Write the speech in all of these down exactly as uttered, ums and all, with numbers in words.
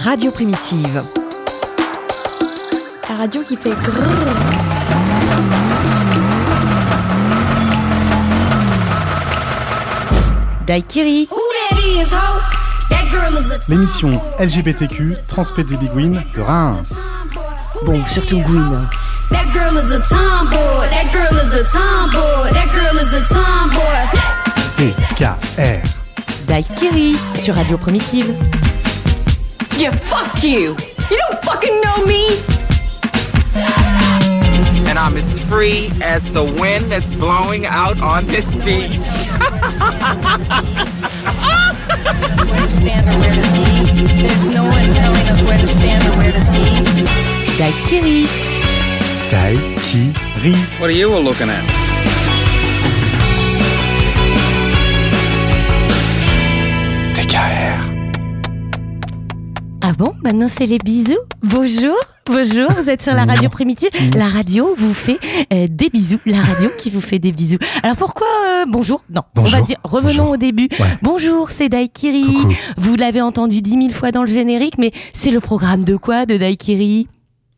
Radio Primitive. La radio qui fait grrr. Daiquiri. L'émission L G B T Q Transpédé Biguine de Reims. Bon, surtout Gwyn. That girl is a tomboy. That girl is a tomboy. That girl is a tomboy. D K R. Daiquiri sur Radio Primitive. Yeah, fuck you. You don't fucking know me. And I'm as free as the wind that's blowing out on this beach. Where to stand or where to be. There's no one telling us where to stand or where to be. Daiquiri. Daiquiri. What are you all looking at? D K R. Ah bon, maintenant c'est les bisous. Bonjour, bonjour, vous êtes sur la radio Primitive. La radio vous fait euh, des bisous. La radio qui vous fait des bisous. Alors pourquoi euh, bonjour? Non, bonjour. On va dire, revenons Bonjour. au début. Ouais. Bonjour, c'est Daiquiri. Coucou. Vous l'avez entendu dix mille fois dans le générique, mais c'est le programme de quoi, de Daiquiri?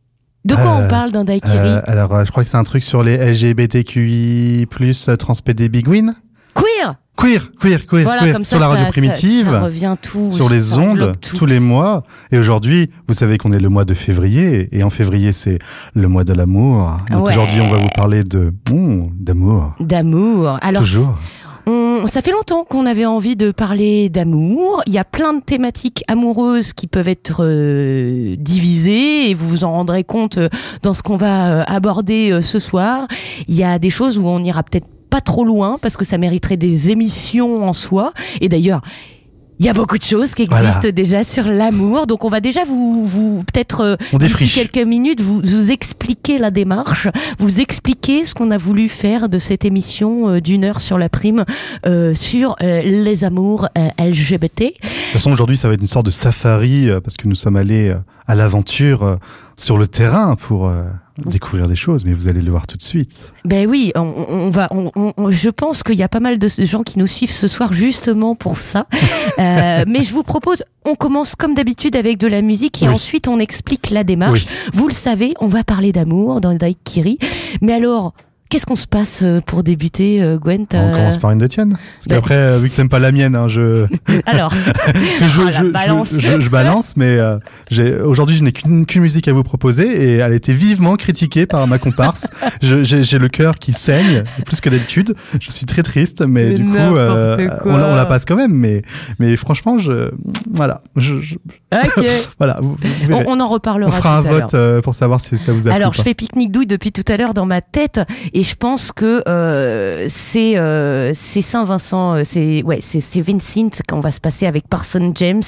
De quoi Euh, on parle dans Daiquiri? Euh, alors, euh, je crois que c'est un truc sur les L G B T Q I plus, euh, Transpédé Biguine. Queer. Queer, queer, queer, Voilà, queer. comme ça, sur la radio ça- primitive, ça, ça revient tout. sur les ça ondes, englobe tout. tous les mois. Et aujourd'hui, vous savez qu'on est le mois de février. Et en février, c'est le mois de l'amour. Donc Ouais. aujourd'hui, on va vous parler de mmh, d'amour. D'amour. Alors, Toujours. On, ça fait longtemps qu'on avait envie de parler d'amour. Il y a plein de thématiques amoureuses qui peuvent être euh, divisées et vous vous en rendrez compte euh, dans ce qu'on va euh, aborder euh, ce soir. Il y a des choses où on ira peut-être pas trop loin parce que ça mériterait des émissions en soi. Et d'ailleurs, il y a beaucoup de choses qui existent Voilà. déjà sur l'amour. Donc on va déjà vous, vous peut-être euh, On d'ici défriche. quelques minutes vous, vous expliquer la démarche, vous expliquer ce qu'on a voulu faire de cette émission euh, d'une heure sur la prime euh, sur euh, les amours euh, L G B T. De toute façon, aujourd'hui, ça va être une sorte de safari euh, parce que nous sommes allés euh, à l'aventure euh, sur le terrain pour euh, découvrir des choses, mais vous allez le voir tout de suite. Ben oui, on, on va. On, on, je pense qu'il y a pas mal de gens qui nous suivent ce soir justement pour ça. euh, mais je vous propose, on commence comme d'habitude avec de la musique et Oui. ensuite on explique la démarche. Oui. Vous le savez, on va parler d'amour dans Daiquiri. Mais alors, qu'est-ce qu'on se passe euh, pour débuter, euh, Gwen? On t'as- commence par une de tienne. Parce ben- qu'après, euh, vu que t'aimes pas la mienne, hein, je... Alors, je, je, Ah, la je, je- balance. je- je balance, mais euh, j'ai, aujourd'hui, je n'ai qu'une, qu'une musique à vous proposer et elle a été vivement critiquée par ma comparse. je, j'ai, j'ai le cœur qui saigne, plus que d'habitude. Je suis très triste, mais, Mais du coup, euh, n'importe quoi. on, la, on la passe quand même. Mais, mais franchement, je, voilà, je, je- ok. voilà, vous, vous on, verrez. on en reparlera On fera un tout à l'heure. vote euh, pour savoir si ça vous a Alors, plu je ou pas. fais pique-nique douille depuis tout à l'heure dans ma tête et je pense que euh, c'est euh, c'est Saint-Vincent, euh, c'est ouais, c'est c'est Vincent qu'on va se passer avec Parson James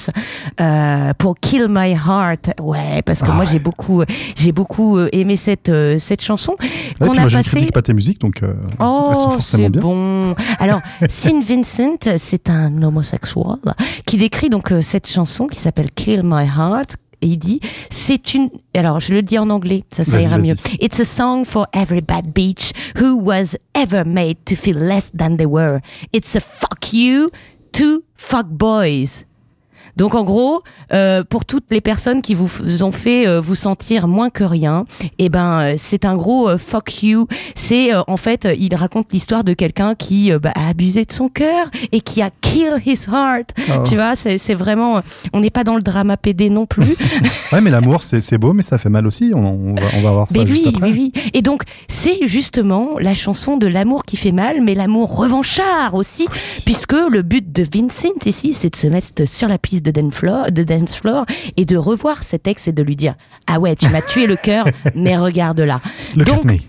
euh, pour Kill My Heart. Ouais, parce que Ah moi ouais. j'ai beaucoup j'ai beaucoup euh, aimé cette euh, cette chanson Ouais, qu'on puis a moi, je ne passée. critique pas tes musiques, donc euh, elles sont Oh, forcément c'est bien. bon. Alors, Saint Vincent, c'est un homosexuel qui décrit donc euh, cette chanson qui s'appelle Kill My Heart. Et il dit, c'est une, alors je le dis en anglais, ça, ça Vas-y, ira vas-y. mieux. It's a song for every bad bitch who was ever made to feel less than they were. It's a fuck you to fuck boys. Donc en gros, euh, pour toutes les personnes qui vous f- ont fait euh, vous sentir moins que rien, eh ben euh, c'est un gros euh, fuck you. C'est euh, en fait, euh, il raconte l'histoire de quelqu'un qui euh, bah, a abusé de son cœur et qui a kill his heart. Oh. Tu vois, c'est c'est vraiment, euh, on n'est pas dans le drama pédé non plus. Ouais, mais l'amour, c'est, c'est beau, mais ça fait mal aussi. On, on va, on va voir ça Mais juste oui, après. oui, oui. Et donc, c'est justement la chanson de l'amour qui fait mal, mais l'amour revanchard aussi, puisque le but de Vincent ici, c'est de se mettre sur la piste de dance floor, de dance floor et de revoir cet ex et de lui dire « Ah ouais, tu m'as tué le cœur, mais regarde là. » Le Donc, Courtney.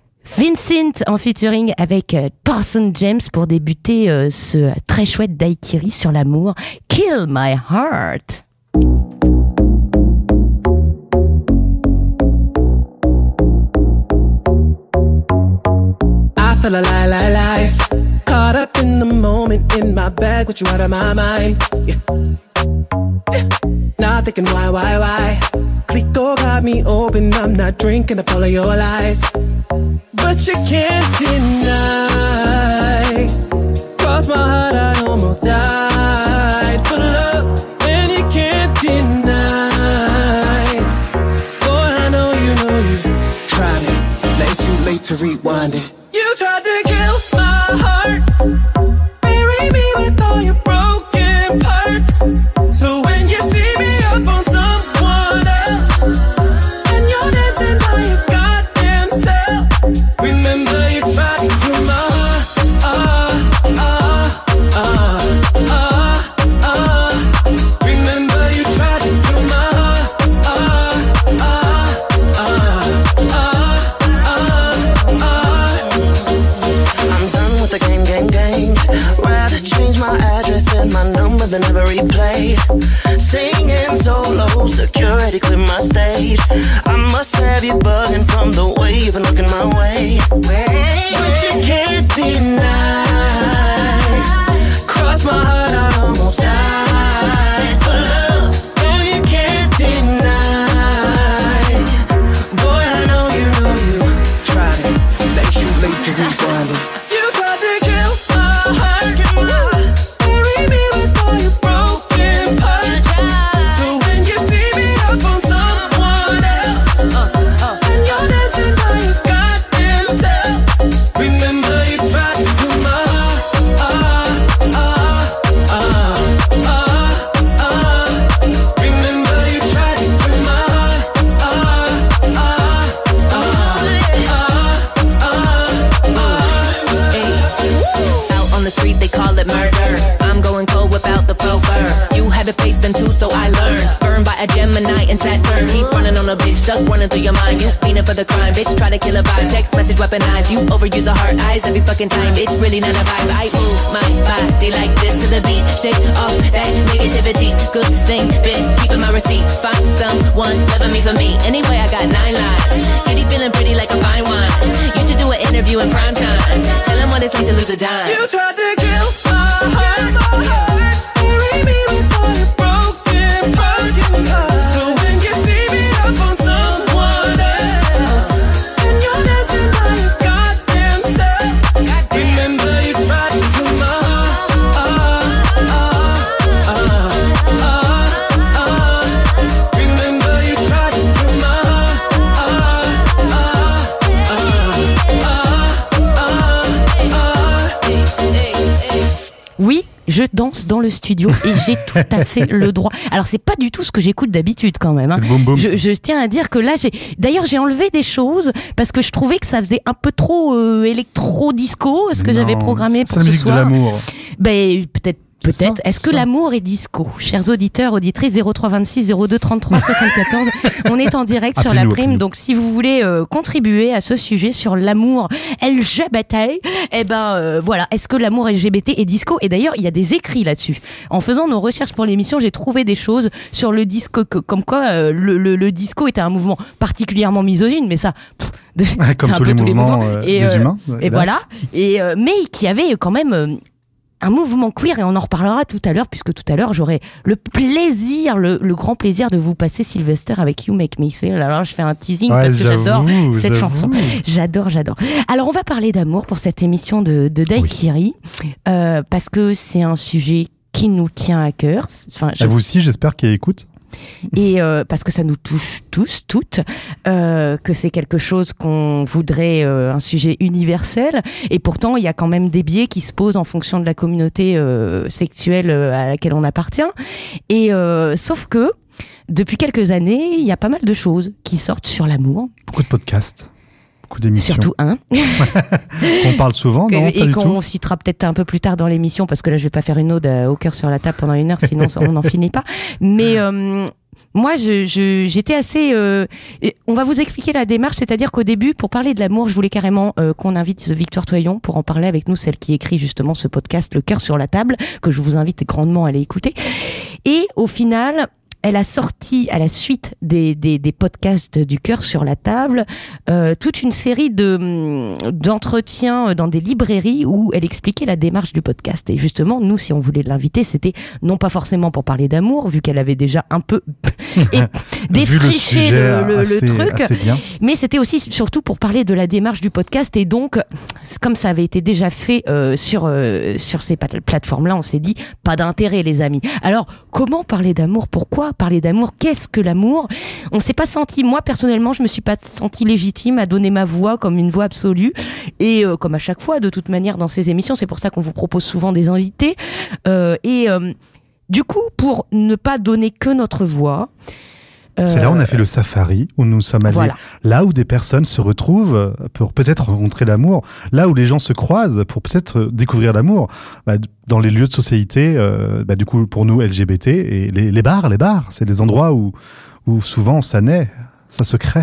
Vincent en featuring avec euh, Parson James pour débuter euh, ce très chouette daiquiri sur l'amour. Kill My Heart. I feel a lie, lie, life. Caught up in the moment, in my bag, with you out of my mind. Yeah. Yeah. Now thinking why, why, why? Clico got me open, I'm not drinking up all of your lies. But you can't deny. Cross my heart, I almost died for love, and you can't deny. Rather change my address and my number than ever replay. Singing solo, security clear my stage. I must have you bugging from the way you've been looking my way. But you can't deny. Cross my heart, I almost died for love. No, you can't deny. Boy, I know you know you tried it. They too late to rewind it. You tried to kill my heart, kill my heart. Bury me with all your broken parts. So when you see me up on someone else, uh, uh, and you're dancing by your goddamn self, remember you tried to kill my heart. Uh, uh, uh, uh, uh. Remember you tried to kill my heart. Uh, uh, uh, uh, uh, uh. Ay. Out on the street they call it murder. I'm going cold without the faux fur. You had to face them too, so I learned. Burned by a Gemini and Saturn. Keep running on a bitch, stuck running through your mind. You fiending for the crime, bitch. Try to kill a vibe. Text message weaponized. You overuse the heart eyes every fucking time. It's really not a vibe. I move my body like this to the beat. Shake off that negativity. Good thing, been keeping my receipt. Find someone loving me for me. Anyway, I got nine lives. Kitty feeling pretty like a fine wine. You should do an interview in prime time. Tell them what it's like to lose a dime. You tried to kill my heart, my heart. Bury me with all your broken, broken parts. So when you see me up on someone else, and you're dancing by your goddamn self, remember you tried to kill my heart. Uh, uh, uh, uh, uh. Remember you tried to kill my heart. Uh, uh, uh, uh, uh, uh. Oui, je danse dans le studio et j'ai tout à fait le droit. Alors c'est pas du tout ce que j'écoute d'habitude quand même. Hein. C'est le boom boom. Je, je tiens à dire que là, j'ai. D'ailleurs, j'ai enlevé des choses parce que je trouvais que ça faisait un peu trop euh, électro-disco, ce que Non, j'avais programmé c'est pour la ce musique soir. de l'amour. Ben peut-être. C'est ça, Peut-être. Est-ce c'est que ça. l'amour est disco? Chers auditeurs, auditrices, zéro trois vingt-six zéro deux trente-trois soixante-quatorze. On est en direct sur la Appelez-nous, prime. appelez-nous. Donc, si vous voulez euh, contribuer à ce sujet sur l'amour L G B T, eh ben, euh, voilà. Est-ce que l'amour L G B T est disco? Et d'ailleurs, il y a des écrits là-dessus. En faisant nos recherches pour l'émission, j'ai trouvé des choses sur le disco, que, comme quoi euh, le, le, le disco était un mouvement particulièrement misogyne, mais ça, pff, de, Comme c'est un tous peu les tous les mouvements mouvements. euh, Et, des euh, humains. Et hélas. voilà. Et euh, mais qui avait quand même euh, un mouvement queer, et on en reparlera tout à l'heure, puisque tout à l'heure j'aurai le plaisir, le, le grand plaisir de vous passer Sylvester avec You Make Me Feel. Alors je fais un teasing Ouais, parce que j'adore j'avoue, cette j'avoue. chanson. J'adore, j'adore. Alors on va parler d'amour pour cette émission de, de Daiquiri, euh, parce que c'est un sujet qui nous tient à cœur. Enfin, je- À vous aussi, j'espère qu'il écoute. et euh, parce que ça nous touche tous, toutes, euh, que c'est quelque chose qu'on voudrait, euh, un sujet universel, et pourtant il y a quand même des biais qui se posent en fonction de la communauté euh, sexuelle euh, à laquelle on appartient, et euh, sauf que depuis quelques années, il y a pas mal de choses qui sortent sur l'amour, Beaucoup de podcasts, beaucoup d'émissions. surtout un, On parle souvent, non? Pas et du qu'on tout. citera peut-être un peu plus tard dans l'émission, parce que là je vais pas faire une ode à- au cœur sur la table pendant une heure, sinon ça, on n'en finit pas. Mais euh, moi, je, je, j'étais assez. Euh, on va vous expliquer la démarche, c'est-à-dire qu'au début, pour parler de l'amour, je voulais carrément euh, qu'on invite Victoire Toyon pour en parler avec nous, celle qui écrit justement ce podcast, Le cœur sur la table, que je vous invite grandement à aller écouter. Et au final, elle a sorti, à la suite des, des, des podcasts du cœur sur la table, euh, toute une série de d'entretiens dans des librairies où elle expliquait la démarche du podcast. Et justement, nous, si on voulait l'inviter, c'était non pas forcément pour parler d'amour, vu qu'elle avait déjà un peu et Vu le défriché sujet le, le, assez, le truc, assez bien. mais c'était aussi surtout pour parler de la démarche du podcast. Et donc, comme ça avait été déjà fait euh, sur euh, sur ces pat- plateformes-là, on s'est dit pas d'intérêt, les amis. Alors, comment parler d'amour? Pourquoi parler d'amour? Qu'est-ce que l'amour? On s'est pas senti, moi personnellement, je me suis pas sentie légitime à donner ma voix comme une voix absolue. Et euh, comme à chaque fois, de toute manière, dans ces émissions, c'est pour ça qu'on vous propose souvent des invités. Euh, et euh, du coup, pour ne pas donner que notre voix. Euh, C'est là où on a fait le safari, où nous sommes allés, Voilà. là où des personnes se retrouvent pour peut-être rencontrer l'amour, là où les gens se croisent pour peut-être découvrir l'amour, bah, dans les lieux de société, euh, bah, du coup pour nous L G B T, et les, les bars, les bars, c'est les endroits où, où souvent ça naît, ça se crée.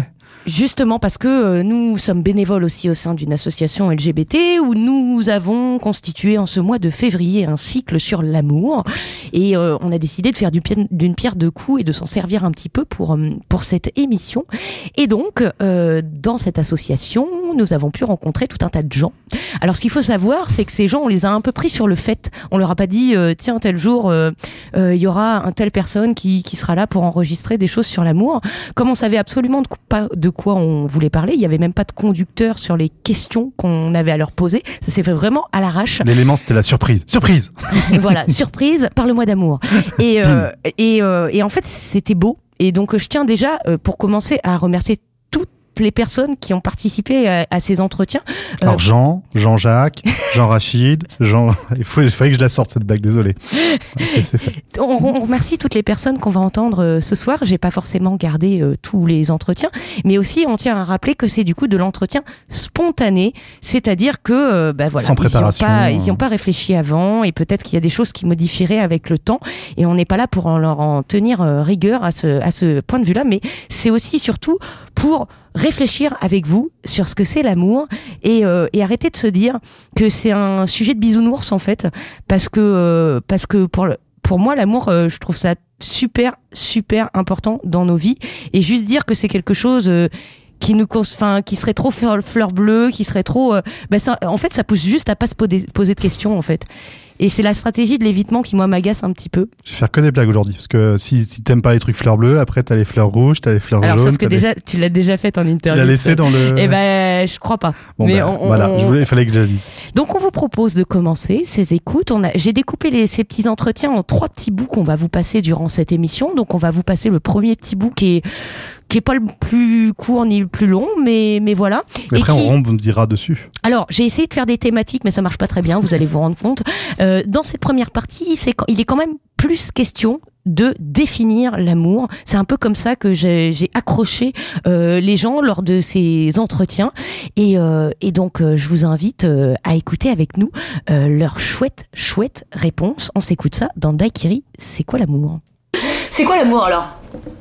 Justement parce que euh, nous sommes bénévoles aussi au sein d'une association L G B T où nous avons constitué en ce mois de février un cycle sur l'amour et euh, on a décidé de faire du pi- d'une pierre deux coups et de s'en servir un petit peu pour euh, pour cette émission. Et donc euh, dans cette association, nous avons pu rencontrer tout un tas de gens. Alors ce qu'il faut savoir, c'est que ces gens, on les a un peu pris sur le fait. On leur a pas dit euh, tiens tel jour il euh, euh, y aura un telle personne qui qui sera là pour enregistrer des choses sur l'amour. Comme on savait absolument de, pas de quoi on voulait parler, il y avait même pas de conducteur sur les questions qu'on avait à leur poser. Ça s'est fait vraiment à l'arrache. L'élément, c'était la surprise. Surprise. Voilà, surprise, parle-moi d'amour. Et euh, et euh, et en fait, c'était beau. Et donc je tiens déjà euh, pour commencer à remercier toutes les personnes qui ont participé à, à ces entretiens. Euh, Alors Jean, Jean-Jacques, Jean-Rachid, Jean. Il faut, il fallait que je la sorte cette blague. Désolé. C'est, c'est fait. On, on remercie toutes les personnes qu'on va entendre euh, ce soir. J'ai pas forcément gardé euh, tous les entretiens, mais aussi on tient à rappeler que c'est du coup de l'entretien spontané, c'est-à-dire que euh, bah voilà, sans préparation, ils n'y ont pas, ils y ont pas réfléchi avant, et peut-être qu'il y a des choses qui modifieraient avec le temps, et on n'est pas là pour en leur en tenir euh, rigueur à ce à ce point de vue-là, mais c'est aussi surtout pour réfléchir avec vous sur ce que c'est l'amour et, euh, et arrêter de se dire que c'est un sujet de bisounours en fait, parce que euh, parce que pour le, pour moi l'amour euh, je trouve ça super super important dans nos vies, et juste dire que c'est quelque chose euh, qui nous enfin qui serait trop fleur, fleur bleue, qui serait trop euh, ben ça, en fait ça pousse juste à pas se poser, poser de questions en fait. Et c'est la stratégie de l'évitement qui, moi, m'agace un petit peu. Je vais faire que des blagues aujourd'hui. Parce que si, si t'aimes pas les trucs fleurs bleues, après t'as les fleurs rouges, t'as les fleurs Alors, jaunes. sauf que déjà, les... tu l'as déjà fait en interview. Tu l'as laissé dans le... Eh ben, je crois pas. Bon, Mais ben, on, voilà, on... je voulais, il fallait que je le dise. Donc, on vous propose de commencer ces écoutes. On a, j'ai découpé les, ces petits entretiens en trois petits bouts qu'on va vous passer durant cette émission. Donc, on va vous passer le premier petit bout qui est, qui est pas le plus court ni le plus long, mais, mais voilà. Mais après, qui... on rebondira dessus. Alors, j'ai essayé de faire des thématiques, mais ça marche pas très bien, vous allez vous rendre compte. Euh, dans cette première partie, c'est, il est quand même plus question de définir l'amour. C'est un peu comme ça que j'ai, j'ai accroché euh, les gens lors de ces entretiens. Et, euh, et donc, euh, je vous invite euh, à écouter avec nous euh, leur chouette, chouette réponse. On s'écoute ça dans Daiquiri. C'est quoi l'amour ? C'est quoi l'amour alors ?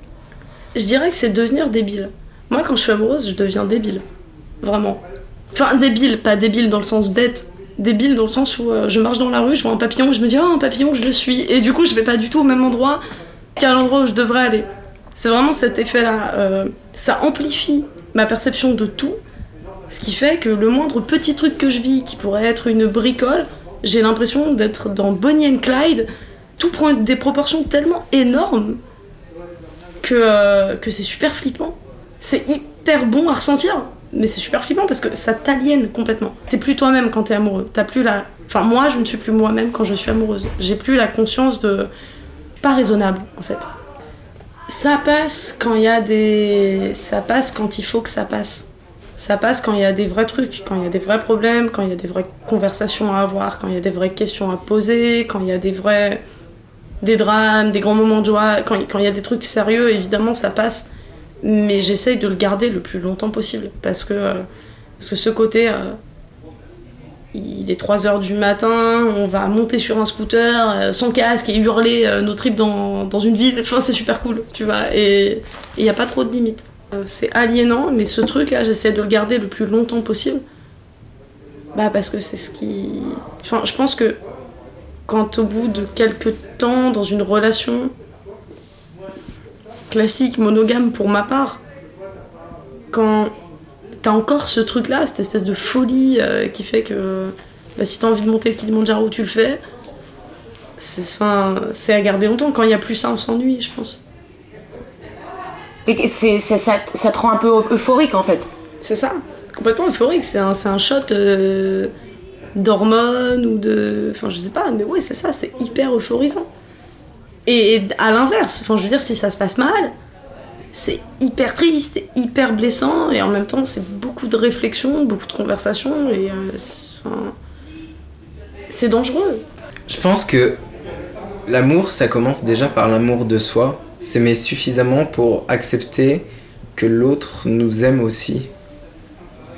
Je dirais que c'est devenir débile. Moi, quand je suis amoureuse, je deviens débile. Vraiment. Enfin, débile, pas débile dans le sens bête. Débile dans le sens où euh, je marche dans la rue, je vois un papillon, je me dis « Oh, un papillon, je le suis !» Et du coup, je vais pas du tout au même endroit qu'à l'endroit où je devrais aller. C'est vraiment cet effet-là. Euh, ça amplifie ma perception de tout, ce qui fait que le moindre petit truc que je vis, qui pourrait être une bricole, j'ai l'impression d'être dans Bonnie and Clyde. Tout prend des proportions tellement énormes que, euh, que c'est super flippant. C'est hyper bon à ressentir, mais c'est super flippant parce que ça t'aliène complètement. T'es plus toi-même quand t'es amoureux. T'as plus la... Enfin, moi, je ne suis plus moi-même quand je suis amoureuse. J'ai plus la conscience de... Pas raisonnable, en fait. Ça passe quand il y a des... Ça passe quand il faut que ça passe. Ça passe quand il y a des vrais trucs, quand il y a des vrais problèmes, quand il y a des vraies conversations à avoir, quand il y a des vraies questions à poser, quand il y a des vrais... des drames, des grands moments de joie. Quand, quand il y a des trucs sérieux, évidemment, ça passe. Mais j'essaye de le garder le plus longtemps possible. Parce que, euh, parce que ce côté... Euh, il est trois heures du matin, on va monter sur un scooter euh, sans casque et hurler euh, nos tripes dans, dans une ville. Enfin, c'est super cool, tu vois. Et il n'y a pas trop de limites. Euh, c'est aliénant, mais ce truc-là, j'essaie de le garder le plus longtemps possible. Bah, parce que c'est ce qui... Enfin, je pense que quand au bout de quelques temps, dans une relation classique, monogame pour ma part, quand t'as encore ce truc-là, cette espèce de folie euh, qui fait que bah, si t'as envie de monter le Kilimanjaro, tu le fais, c'est, enfin, c'est à garder longtemps. Quand il n'y a plus ça, on s'ennuie, je pense. Et c'est, c'est, ça, ça te rend un peu euphorique en fait. C'est ça, complètement euphorique. C'est un, c'est un shot euh, d'hormones ou de... Enfin, je sais pas, mais ouais, c'est ça, c'est hyper euphorisant. Et, et à l'inverse, enfin, je veux dire, si ça se passe mal, c'est hyper triste, c'est hyper blessant, et en même temps, c'est beaucoup de réflexion, beaucoup de conversation, et euh, c'est, enfin, c'est dangereux. Je pense que l'amour, ça commence déjà par l'amour de soi. S'aimer suffisamment pour accepter que l'autre nous aime aussi.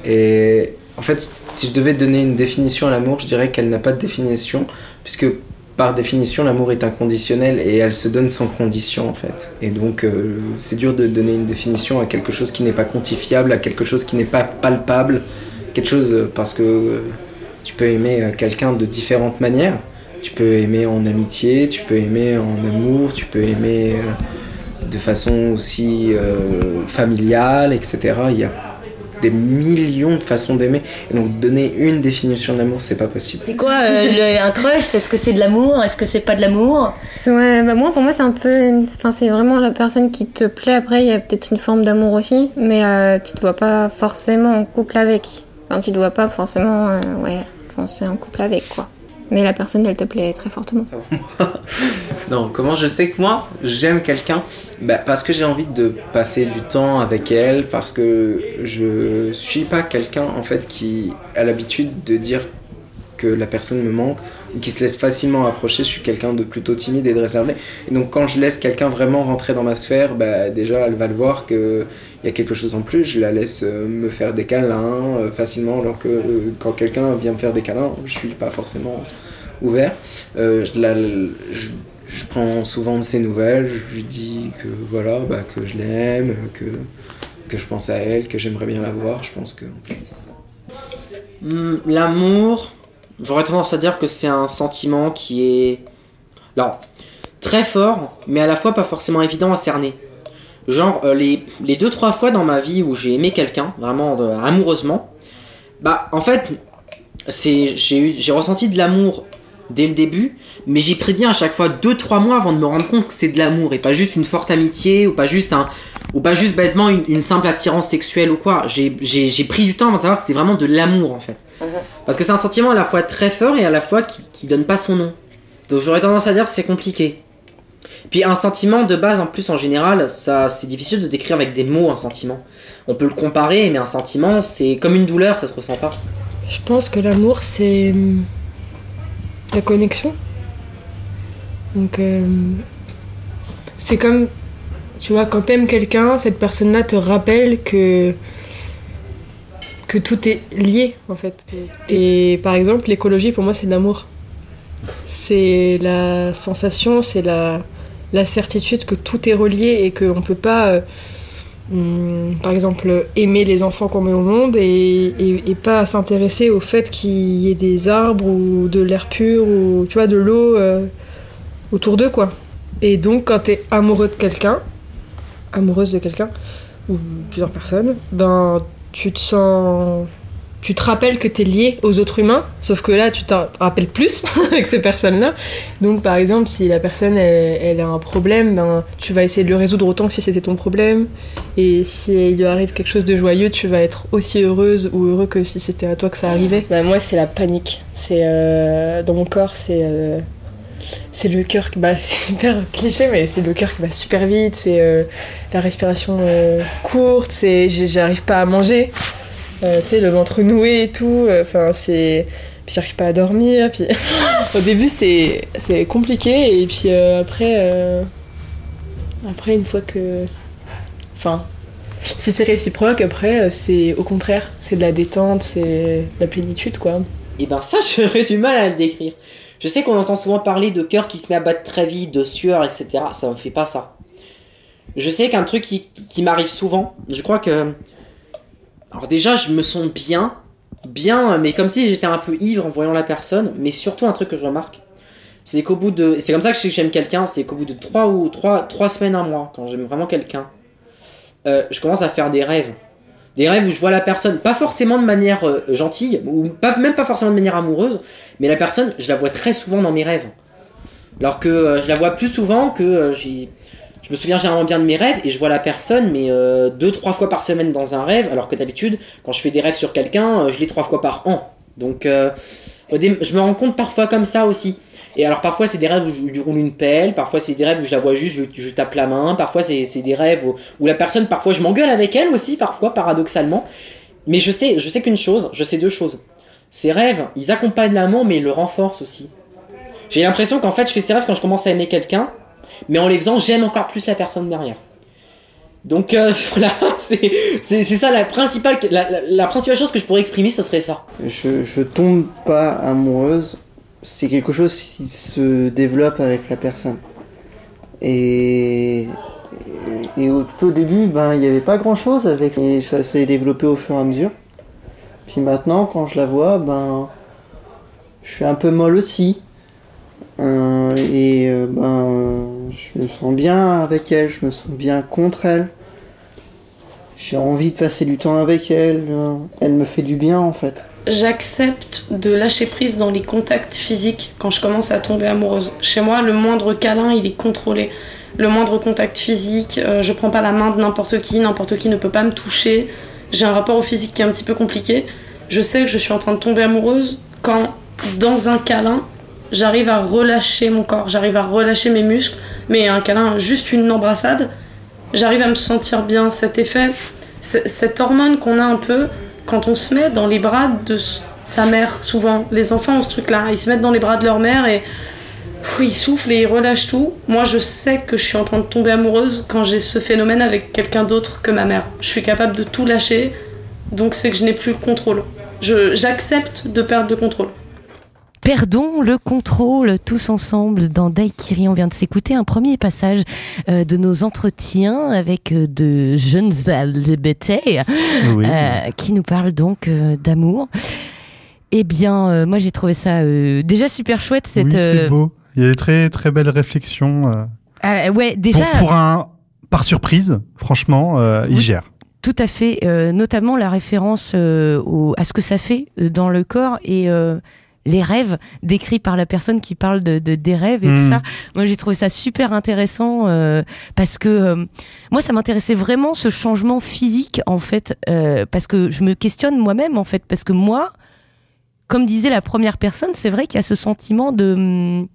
Et en fait, si je devais donner une définition à l'amour, je dirais qu'elle n'a pas de définition, puisque par définition, l'amour est inconditionnel et elle se donne sans condition en fait. Et donc euh, c'est dur de donner une définition à quelque chose qui n'est pas quantifiable, à quelque chose qui n'est pas palpable, quelque chose parce que euh, tu peux aimer quelqu'un de différentes manières. Tu peux aimer en amitié, tu peux aimer en amour, tu peux aimer euh, de façon aussi euh, familiale, et cetera. Il y a des millions de façons d'aimer. Et donc donner une définition de l'amour, c'est pas possible. C'est quoi euh, le, un crush? Est-ce que c'est de l'amour? Est-ce que c'est pas de l'amour? C'est, ouais, bah moi, pour moi, c'est un peu... Une... Enfin, c'est vraiment la personne qui te plaît. Après, il y a peut-être une forme d'amour aussi, mais euh, tu te vois pas forcément en couple avec. Enfin, tu te vois pas forcément... Euh, ouais, penser en couple avec, quoi. Mais la personne, elle te plaît très fortement. Non, comment je sais que moi, j'aime quelqu'un? Bah, parce que j'ai envie de passer du temps avec elle, parce que je suis pas quelqu'un, en fait, qui a l'habitude de dire que la personne me manque, ou qui se laisse facilement approcher. Je suis quelqu'un de plutôt timide et de réservé. Et donc, quand je laisse quelqu'un vraiment rentrer dans ma sphère, bah, déjà, elle va le voir qu'il y a quelque chose en plus. Je la laisse me faire des câlins euh, facilement, alors que euh, quand quelqu'un vient me faire des câlins, je suis pas forcément ouvert. Euh, je, la, je, je prends souvent de ses nouvelles, je lui dis que voilà, bah, que je l'aime, que, que je pense à elle, que j'aimerais bien la voir. Je pense que en fait, c'est ça. Mmh, l'amour, j'aurais tendance à dire que c'est un sentiment qui est alors très fort, mais à la fois pas forcément évident à cerner. Genre euh, les, les deux trois fois dans ma vie où j'ai aimé quelqu'un, vraiment euh, amoureusement, bah en fait c'est, j'ai, eu, j'ai ressenti de l'amour dès le début, mais j'ai pris bien à chaque fois deux trois mois avant de me rendre compte que c'est de l'amour et pas juste une forte amitié ou pas juste un ou pas juste bêtement une, une simple attirance sexuelle ou quoi. J'ai, j'ai, j'ai pris du temps avant de savoir que c'est vraiment de l'amour en fait. Parce que c'est un sentiment à la fois très fort et à la fois qui, qui donne pas son nom. Donc j'aurais tendance à dire que c'est compliqué. Puis un sentiment de base en plus en général, ça, c'est difficile de décrire avec des mots un sentiment. On peut le comparer, mais un sentiment c'est comme une douleur, ça se ressent pas. Je pense que l'amour c'est la connexion. Donc euh, c'est comme, tu vois, quand t'aimes quelqu'un, cette personne-là te rappelle que que tout est lié en fait. Et par exemple, l'écologie pour moi c'est de l'amour. C'est la sensation, c'est la, la certitude que tout est relié et qu'on peut pas, euh, hum, par exemple, aimer les enfants qu'on met au monde et, et, et pas s'intéresser au fait qu'il y ait des arbres ou de l'air pur ou tu vois, de l'eau euh, autour d'eux quoi. Et donc quand t'es amoureux de quelqu'un, amoureuse de quelqu'un ou plusieurs personnes, ben tu te sens... Tu te rappelles que t'es lié aux autres humains, sauf que là, tu t'en rappelles plus avec ces personnes-là. Donc, par exemple, si la personne, elle, elle a un problème, ben, tu vas essayer de le résoudre autant que si c'était ton problème. Et si il lui arrive quelque chose de joyeux, tu vas être aussi heureuse ou heureux que si c'était à toi que ça arrivait. Ben, moi, c'est la panique. C'est, euh, dans mon corps, c'est... Euh, c'est le cœur qui... Bah, c'est super cliché, mais c'est le cœur qui va super vite. C'est euh, la respiration euh, courte. C'est, j'arrive pas à manger. Euh, tu sais, le ventre noué et tout, enfin euh, c'est... Puis j'arrive pas à dormir, puis... Au début c'est, c'est compliqué, et puis euh, après... Euh... Après, une fois que... Enfin, si c'est réciproque, après, c'est au contraire, c'est de la détente, c'est de la plénitude, quoi. Et ben ça, j'aurais du mal à le décrire. Je sais qu'on entend souvent parler de cœur qui se met à battre très vite, de sueur, et cetera. Ça me fait pas ça. Je sais qu'un truc qui, qui m'arrive souvent, je crois que... Alors déjà, je me sens bien, bien, mais comme si j'étais un peu ivre en voyant la personne. Mais surtout, un truc que je remarque, c'est qu'au bout de... C'est comme ça que je sais que j'aime quelqu'un, c'est qu'au bout de trois ou trois, trois semaines, un mois, quand j'aime vraiment quelqu'un, euh, je commence à faire des rêves. Des rêves où je vois la personne, pas forcément de manière euh, gentille, ou pas, même pas forcément de manière amoureuse, mais la personne, je la vois très souvent dans mes rêves. Alors que euh, je la vois plus souvent que... Euh, j'ai... Je me souviens généralement bien de mes rêves et je vois la personne mais euh, deux trois fois par semaine dans un rêve, alors que d'habitude quand je fais des rêves sur quelqu'un euh, je l'ai trois fois par an. Donc euh, je me rends compte parfois comme ça aussi. Et alors parfois c'est des rêves où je lui roule une pelle, parfois c'est des rêves où je la vois juste, je, je tape la main, parfois c'est, c'est des rêves où, où la personne, parfois je m'engueule avec elle aussi, parfois paradoxalement. Mais je sais, je sais qu'une chose, je sais deux choses. Ces rêves, ils accompagnent l'amour mais ils le renforcent aussi. J'ai l'impression qu'en fait je fais ces rêves quand je commence à aimer quelqu'un, mais en les faisant, j'aime encore plus la personne derrière. Donc euh, voilà, c'est, c'est, c'est ça la principale, la, la, la principale chose que je pourrais exprimer, ce serait ça. Je, je tombe pas amoureuse c'est quelque chose qui se développe avec la personne. Et, et, et au tout au début, ben, il n'y avait pas grand-chose avec, et ça s'est développé au fur et à mesure. Puis maintenant, quand je la vois, ben, je suis un peu molle aussi. Euh, et euh, ben, je me sens bien avec elle, je me sens bien contre elle. J'ai envie de passer du temps avec elle. Elle me fait du bien en fait. J'accepte de lâcher prise dans les contacts physiques quand je commence à tomber amoureuse. Chez moi, le moindre câlin, il est contrôlé. Le moindre contact physique, euh, je prends pas la main de n'importe qui, n'importe qui ne peut pas me toucher. J'ai un rapport au physique qui est un petit peu compliqué. Je sais que je suis en train de tomber amoureuse quand, dans un câlin, j'arrive à relâcher mon corps, j'arrive à relâcher mes muscles. Mais un câlin, juste une embrassade, j'arrive à me sentir bien. Cet effet, cette hormone qu'on a un peu quand on se met dans les bras de sa mère, souvent. Les enfants ont ce truc-là, ils se mettent dans les bras de leur mère et pff, ils soufflent et ils relâchent tout. Moi, je sais que je suis en train de tomber amoureuse quand j'ai ce phénomène avec quelqu'un d'autre que ma mère. Je suis capable de tout lâcher, donc c'est que je n'ai plus le contrôle. Je, j'accepte de perdre le contrôle. Perdons le contrôle tous ensemble dans Daiquiri. On vient de s'écouter un premier passage euh, de nos entretiens avec euh, de jeunes L G B T oui. euh, qui nous parlent donc euh, d'amour. Eh bien, euh, moi j'ai trouvé ça euh, déjà super chouette. Cette, oui, c'est euh... beau. Il y a des très très belles réflexions. Euh, ah, ouais, déjà. Pour, pour un par surprise, franchement, euh, oui. il gère. Tout à fait, euh, notamment la référence euh, au, à ce que ça fait dans le corps et euh, les rêves décrits par la personne qui parle de, de des rêves et mmh. tout ça. Moi, j'ai trouvé ça super intéressant euh, parce que euh, moi, ça m'intéressait vraiment ce changement physique en fait, euh, parce que je me questionne moi-même en fait, parce que moi, comme disait la première personne, c'est vrai qu'il y a ce sentiment de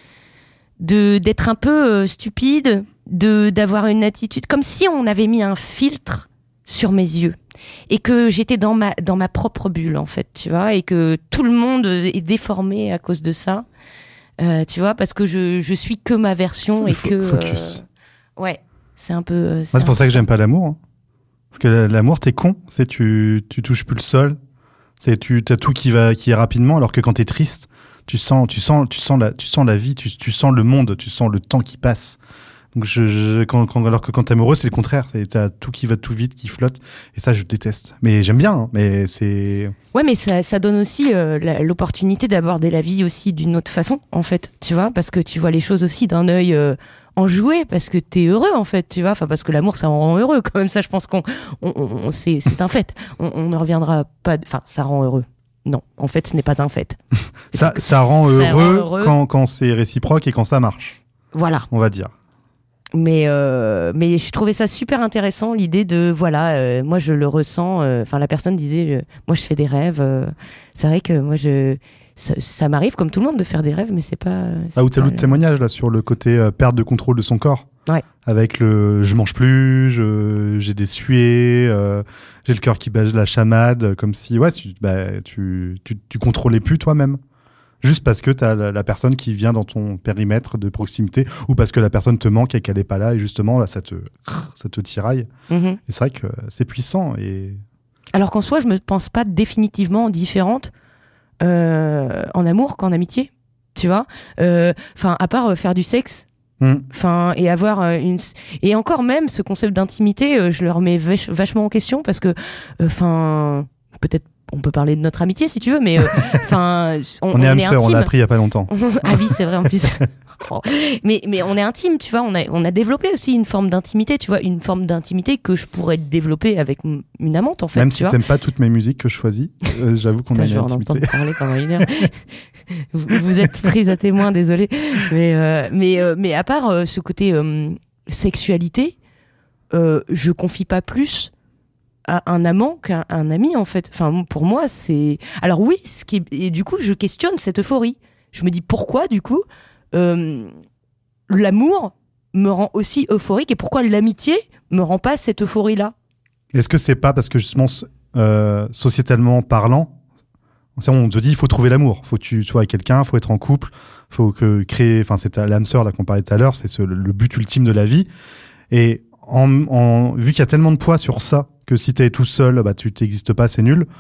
de d'être un peu euh, stupide, de d'avoir une attitude comme si on avait mis un filtre sur mes yeux et que j'étais dans ma dans ma propre bulle en fait, tu vois, et que tout le monde est déformé à cause de ça, euh, tu vois, parce que je je suis que ma version et F- que focus. Euh, ouais, c'est un peu. Euh, c'est Moi, c'est pour un ça peu que j'aime pas l'amour, hein. Parce que l'amour, t'es con, c'est tu tu touches plus le sol, c'est tu t'as tout qui va qui est rapidement, alors que quand t'es triste, tu sens tu sens tu sens la tu sens la vie, tu tu sens le monde, tu sens le temps qui passe. Donc je, je, quand, quand, alors que quand t'es amoureux, c'est le contraire. C'est, t'as tout qui va tout vite, qui flotte. Et ça, je déteste. Mais j'aime bien, hein, mais c'est... Ouais, mais ça, ça donne aussi euh, la, l'opportunité d'aborder la vie aussi d'une autre façon, en fait. Tu vois, parce que tu vois les choses aussi d'un œil euh, enjoué, parce que t'es heureux, en fait. Tu vois, enfin, parce que l'amour, ça rend heureux. Quand même, ça, je pense qu'on... On, on, c'est, c'est un fait. On, on ne reviendra pas... Enfin, ça rend heureux. Non, en fait, ce n'est pas un fait. ça, ça rend heureux, ça rend heureux quand, quand c'est réciproque et quand ça marche. Voilà. On va dire. Mais euh, mais je trouvais ça super intéressant, l'idée de voilà, euh, moi je le ressens. Enfin, euh, la personne disait, euh, moi je fais des rêves. Euh, c'est vrai que moi je ça, ça m'arrive comme tout le monde de faire des rêves, mais c'est pas. C'est ah ou t'as pas le témoignage là sur le côté euh, perte de contrôle de son corps. Ouais. Avec le je mange plus, je, j'ai des suées, euh, j'ai le cœur qui bat la chamade, comme si ouais, tu, bah, tu, tu, tu contrôlais plus toi-même. Juste parce que t'as la, la personne qui vient dans ton périmètre de proximité, ou parce que la personne te manque et qu'elle est pas là, et justement là ça te ça te tiraille. Mm-hmm. Et c'est vrai que c'est puissant. Et alors qu'en soi je me pense pas définitivement différente euh, en amour qu'en amitié, tu vois. Enfin euh, à part euh, faire du sexe. Enfin mm. et avoir euh, une et encore même ce concept d'intimité, euh, je le remets vach- vachement en question parce que enfin euh, peut-être on peut parler de notre amitié si tu veux, mais enfin, euh, on, on est âme sœur, on l'a appris il y a pas longtemps. Ah oui, c'est vrai en plus. Oh. Mais mais on est intime, tu vois. On a on a développé aussi une forme d'intimité, tu vois, une forme d'intimité que je pourrais développer avec m- une amante en fait. Même tu si vois. t'aimes pas toutes mes musiques que je choisis, euh, j'avoue qu'on a une intimité. Je vais en entendre parler pendant une heure. vous, vous êtes prise à témoin, désolé. Mais euh, mais euh, mais à part euh, ce côté euh, sexualité, euh, je confie pas plus à un amant qu'un un ami en fait. Enfin pour moi c'est alors oui ce qui est... et du coup je questionne cette euphorie. Je me dis pourquoi du coup euh, l'amour me rend aussi euphorique et pourquoi l'amitié me rend pas cette euphorie là. Est-ce que c'est pas parce que justement euh, sociétalement parlant, on te dit il faut trouver l'amour, faut que tu sois avec quelqu'un, faut être en couple, faut que créer, enfin c'est l'âme sœur là qu'on parlait tout à l'heure, c'est ce, le but ultime de la vie. Et en, en, vu qu'il y a tellement de poids sur ça, que si t'es tout seul, bah tu t'existes pas, c'est nul.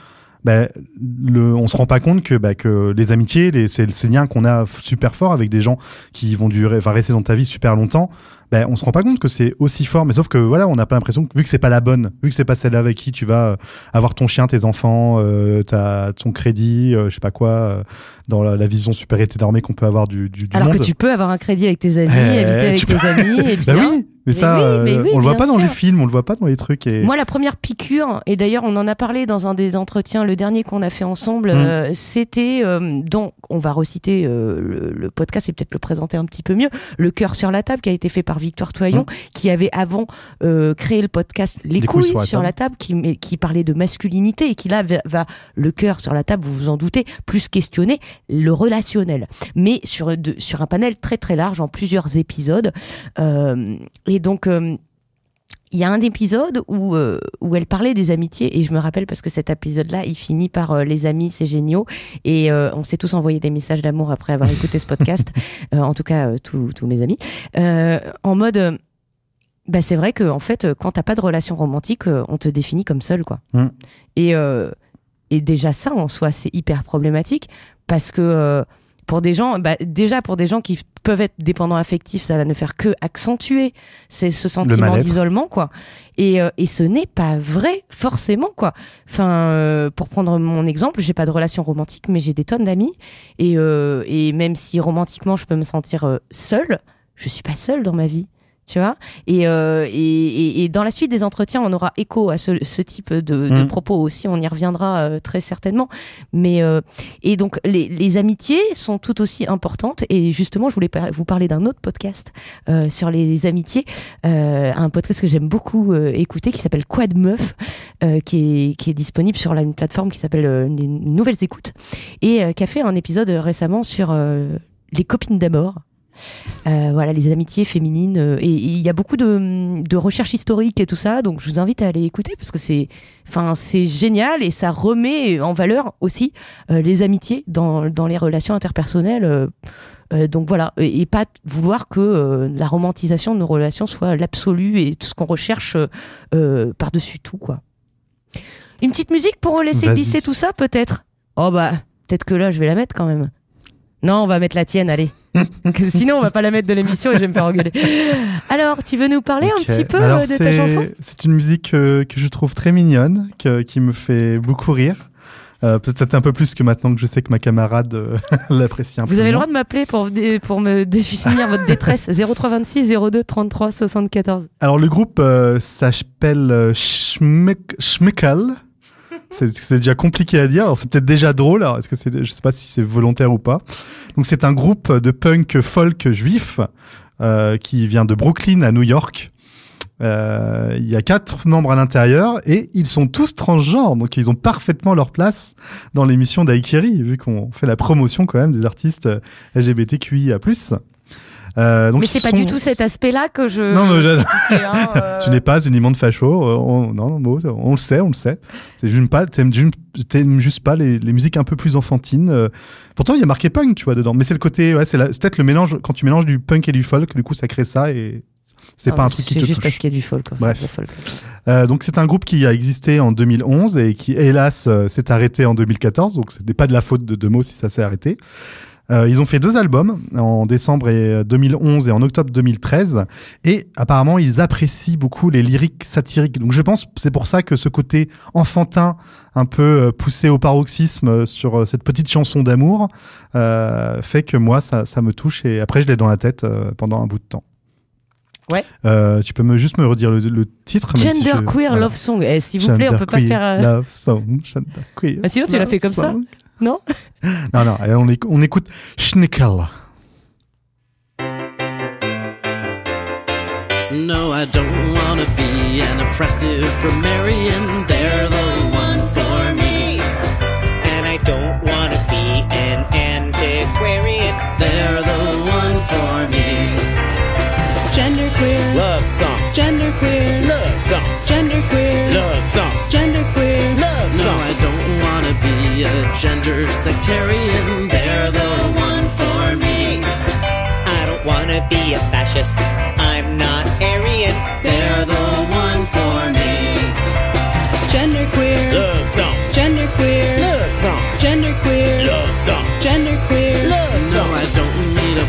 bah, le, on se rend pas compte que, bah, que les amitiés, les, c'est, ces liens qu'on a super forts avec des gens qui vont durer, enfin, rester dans ta vie super longtemps, bah, on se rend pas compte que c'est aussi fort. Mais sauf que voilà, on n'a pas l'impression que vu que c'est pas la bonne, vu que c'est pas celle avec qui tu vas avoir ton chien, tes enfants, euh, ta, ton crédit, euh, je sais pas quoi, euh, dans la, la vision super hétéronormée qu'on peut avoir du, du, du Alors monde. que tu peux avoir un crédit avec tes amis, Eh, habiter avec tu tes peux- amis, et Bah bien. oui, mais ça, oui, euh, mais oui, on le voit bien pas dans les sûr. films, on le voit pas dans les trucs. Et... Moi, la première piqûre, et d'ailleurs, on en a parlé dans un des entretiens, le dernier qu'on a fait ensemble, Mm. euh, c'était, euh, donc, on va reciter euh, le, le podcast et peut-être le présenter un petit peu mieux, Le cœur sur la table, qui a été fait par Victoire Toyon, Mm. qui avait avant euh, créé le podcast Les, Les couilles, couilles sur la sur la table, qui, mais- qui parlait de masculinité et qui là va, va, le cœur sur la table, vous vous en doutez, plus questionner le relationnel, mais sur, de, sur un panel très très large, en plusieurs épisodes. Euh, et donc... euh, il y a un épisode où, euh, où elle parlait des amitiés, et je me rappelle parce que cet épisode-là, il finit par euh, les amis, c'est géniaux, et euh, on s'est tous envoyé des messages d'amour après avoir écouté ce podcast, euh, en tout cas euh, tous tous mes amis, euh, en mode, euh, bah c'est vrai que en fait, euh, quand t'as pas de relation romantique, euh, on te définit comme seul, quoi. Mm. Et euh, et déjà ça en soi, c'est hyper problématique parce que euh, pour des gens, bah, déjà pour des gens qui peuvent être dépendants affectifs, ça va ne faire que accentuer c'est ce sentiment mal-être. d'isolement, quoi. Et, euh, et ce n'est pas vrai forcément, quoi. Enfin, euh, pour prendre mon exemple, j'ai pas de relation romantique, mais j'ai des tonnes d'amis. Et, euh, et même si romantiquement je peux me sentir euh, seule, je suis pas seule dans ma vie. Tu vois, et, euh, et, et, et dans la suite des entretiens, on aura écho à ce, ce type de, de Mm. propos aussi. On y reviendra euh, très certainement. Mais euh, et donc les, les amitiés sont tout aussi importantes. Et justement, je voulais par- vous parler d'un autre podcast euh, sur les amitiés, euh, un podcast que j'aime beaucoup euh, écouter qui s'appelle Quad Meuf, euh, qui est qui est disponible sur la, une plateforme qui s'appelle euh, les Nouvelles Écoutes, et euh, qui a fait un épisode récemment sur euh, les copines d'amour. Euh, voilà, les amitiés féminines, euh, et il y a beaucoup de, de recherches historiques et tout ça, donc je vous invite à aller écouter parce que c'est, enfin, c'est génial et ça remet en valeur aussi euh, les amitiés dans, dans les relations interpersonnelles. Euh, euh, donc voilà, et, et pas vouloir que euh, la romantisation de nos relations soit l'absolu et tout ce qu'on recherche euh, euh, par-dessus tout, quoi. Une petite musique pour laisser Vas-y. glisser tout ça, peut-être. Oh bah, peut-être que là, je vais la mettre quand même. Non, on va mettre la tienne, allez. Que sinon, on va pas la mettre de l'émission et je vais me faire engueuler. Alors, tu veux nous parler Ok. un petit peu Alors, euh, de ta c'est- chanson? C'est une musique euh, que je trouve très mignonne, que- qui me fait beaucoup rire. Euh, peut-être un peu plus que maintenant que je sais que ma camarade euh, l'apprécie un peu. Vous avez le moins. droit de m'appeler pour, dé- pour me définir votre détresse. zéro trois vingt-six zéro deux trente-trois soixante-quatorze. Alors le groupe euh, s'appelle euh, Schmeck- Schmeckel. C'est c'est déjà compliqué à dire. Alors c'est peut-être déjà drôle. Alors est-ce que c'est, je sais pas si c'est volontaire ou pas. Donc c'est un groupe de punk folk juif euh, qui vient de Brooklyn à New York. Euh, Il y a quatre membres à l'intérieur et ils sont tous transgenres, donc ils ont parfaitement leur place dans l'émission d'Aikiri, vu qu'on fait la promotion quand même des artistes euh, L G B T Q I A plus. Euh, donc Mais ils c'est pas sont- du tout cet aspect-là que je. Non, mais je- critiquais, hein, euh. tu n'es pas une immonde facho. euh, on, non, bon, on le sait, on le sait. C'est juste pas, t'aimes, juste- t'aimes juste pas les, les musiques un peu plus enfantines. euh. Pourtant, il y a marqué punk, tu vois, dedans. Mais c'est le côté, ouais, c'est, la- c'est peut-être le mélange, quand tu mélanges du punk et du folk, du coup, ça crée ça et c'est Ah, pas un mais truc qui c'est te juste touche. parce qu'il y a du folk. quoi. Bref. Du folk. Euh, donc c'est un groupe qui a existé en deux mille onze et qui, hélas, euh, s'est arrêté en deux mille quatorze. Donc ce n'est pas de la faute de Demo si ça s'est arrêté. Euh, ils ont fait deux albums en décembre et deux mille onze et en octobre deux mille treize, et apparemment ils apprécient beaucoup les lyriques satiriques. Donc je pense que c'est pour ça que ce côté enfantin, un peu euh, poussé au paroxysme euh, sur euh, cette petite chanson d'amour, euh, fait que moi ça, ça me touche, et après je l'ai dans la tête euh, pendant un bout de temps. Ouais. Euh, tu peux me juste me redire le, le titre, même si Gender je- Queer voilà. Love Song. Eh, s'il vous plaît, on Gender peut pas queer faire. euh, Love song, gender queer Ah, sinon, tu l'as love fait comme ça song. Non? Non, non, allez, on, éc- on écoute Schnickel. No, I don't wanna be an oppressive grammarian. They're the one for me. And I don't wanna be an antiquarian. They're the one for me. Genderqueer. Love song. Genderqueer. Love song. Genderqueer. Love song. Genderqueer. Love no, song. I don't wanna be a gender sectarian. They're the one for me. I don't wanna be a fascist. I'm not Aryan. They're the one for me. Genderqueer. Love song. Genderqueer.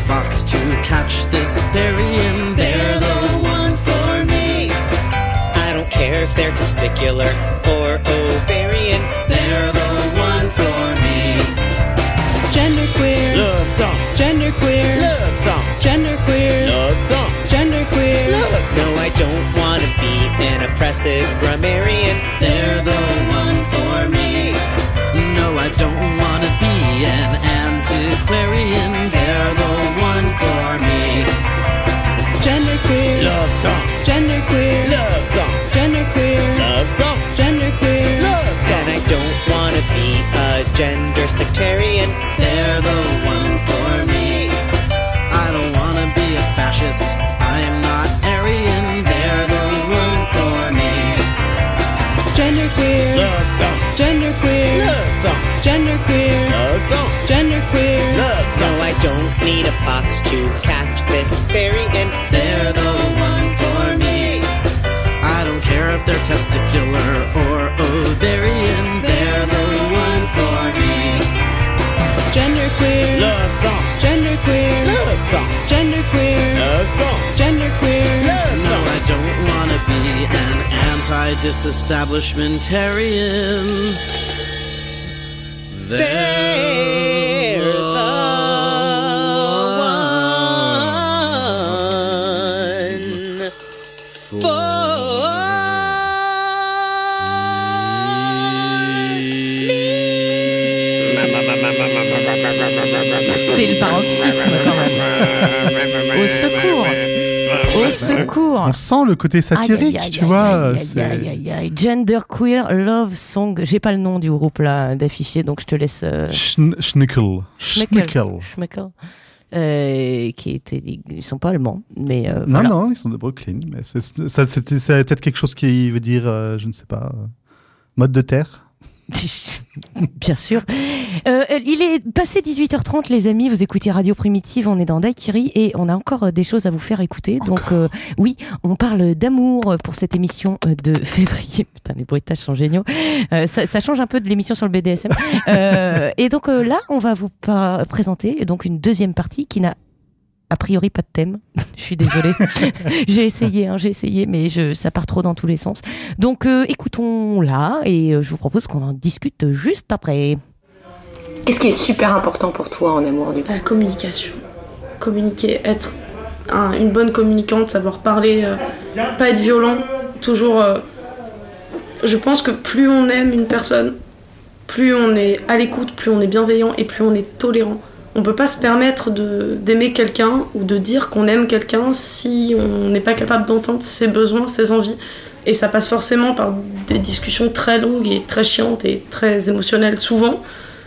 box to catch this fairy and they're the one for me. I don't care if they're testicular or ovarian, they're the one for me. Genderqueer, love song. Genderqueer, Love song. Genderqueer, Love song. Genderqueer, Love song. No, I don't wanna be an oppressive grammarian, they're the one for me. No, I don't wanna be an antiquarian, they're the one for me. Genderqueer, love song. Genderqueer, Love song. Genderqueer, Love song. Genderqueer, Love song. And I don't wanna be a gender sectarian, they're the one for me. I don't wanna be a fascist, I'm not Aryan, they're the one for me. Genderqueer, love song. Genderqueer, Love song. Genderqueer, Love song. Genderqueer, Love song. No, I don't need a box to catch this fairy and they're the one for me. I don't care if they're testicular or ovarian, they're the one for me. Genderqueer, love song. Genderqueer, Love song. Genderqueer, Love song. Genderqueer, Love No, song. I don't wanna be an anti-disestablishmentarian. They're They're the one C'est le paroxysme quand même. Au secours. Au secours. On sent le côté satirique, Aïe, aïe, tu aïe, vois. aïe, c'est- aïe, aïe, aïe. Genderqueer Love Song. J'ai pas le nom du groupe là d'affiché, donc je te laisse. Euh... Schn- Schnickel. Schnickel. Schmeckel. Euh, qui était, ils sont pas allemands, mais euh, Non, voilà. non, ils sont de Brooklyn. Mais c'est, ça, c'est, c'est peut-être quelque chose qui veut dire, euh, je ne sais pas, euh, mode de terre. Bien sûr. Euh, il est passé dix-huit heures trente, les amis. Vous écoutez Radio Primitive. On est dans Daiquiri et on a encore euh, des choses à vous faire écouter. Donc, euh, oui, on parle d'amour pour cette émission euh, de février. Putain, les bruitages sont géniaux. Euh, ça, ça change un peu de l'émission sur le B D S M. Euh, et donc euh, là, on va vous par- présenter donc une deuxième partie qui n'a a priori pas de thème. Je suis désolée. j'ai essayé, hein, j'ai essayé, mais je, ça part trop dans tous les sens. Donc euh, écoutons-la et euh, je vous propose qu'on en discute juste après. Qu'est-ce qui est super important pour toi en amour du coup? La communication. Communiquer, être un- une bonne communicante, savoir parler, euh, pas être violent, toujours. euh, je pense que plus on aime une personne, plus on est à l'écoute, plus on est bienveillant et plus on est tolérant. On peut pas se permettre de, d'aimer quelqu'un ou de dire qu'on aime quelqu'un si on n'est pas capable d'entendre ses besoins, ses envies. Et ça passe forcément par des discussions très longues et très chiantes et très émotionnelles souvent.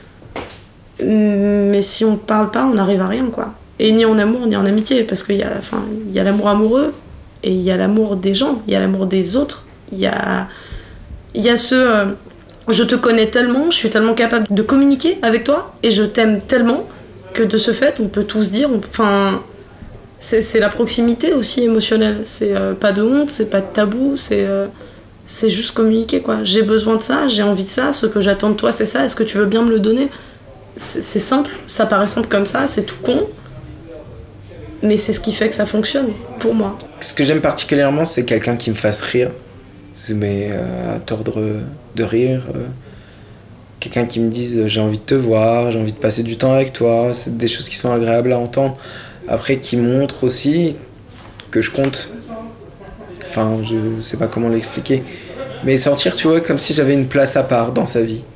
Mais si on parle pas, on n'arrive à rien, quoi. Et ni en amour, ni en amitié, parce qu'il y a, enfin, il y a l'amour amoureux, et il y a l'amour des gens, il y a l'amour des autres, il y a, il y a ce... euh, je te connais tellement, je suis tellement capable de communiquer avec toi, et je t'aime tellement, que de ce fait, on peut tous dire... Enfin, c'est, c'est la proximité aussi émotionnelle. C'est euh, pas de honte, c'est pas de tabou, c'est... euh, c'est juste communiquer, quoi. J'ai besoin de ça, j'ai envie de ça, ce que j'attends de toi, c'est ça, est-ce que tu veux bien me le donner ? C'est, c'est simple, ça paraît simple comme ça, c'est tout con, mais c'est ce qui fait que ça fonctionne, pour moi. Ce que j'aime particulièrement, c'est quelqu'un qui me fasse rire. C'est mais euh, à tordre de rire. euh, quelqu'un qui me dise j'ai envie de te voir, j'ai envie de passer du temps avec toi. C'est des choses qui sont agréables à entendre. Après, qui montre aussi que je compte. Enfin, je sais pas comment l'expliquer. Mais sortir, tu vois, comme si j'avais une place à part dans sa vie.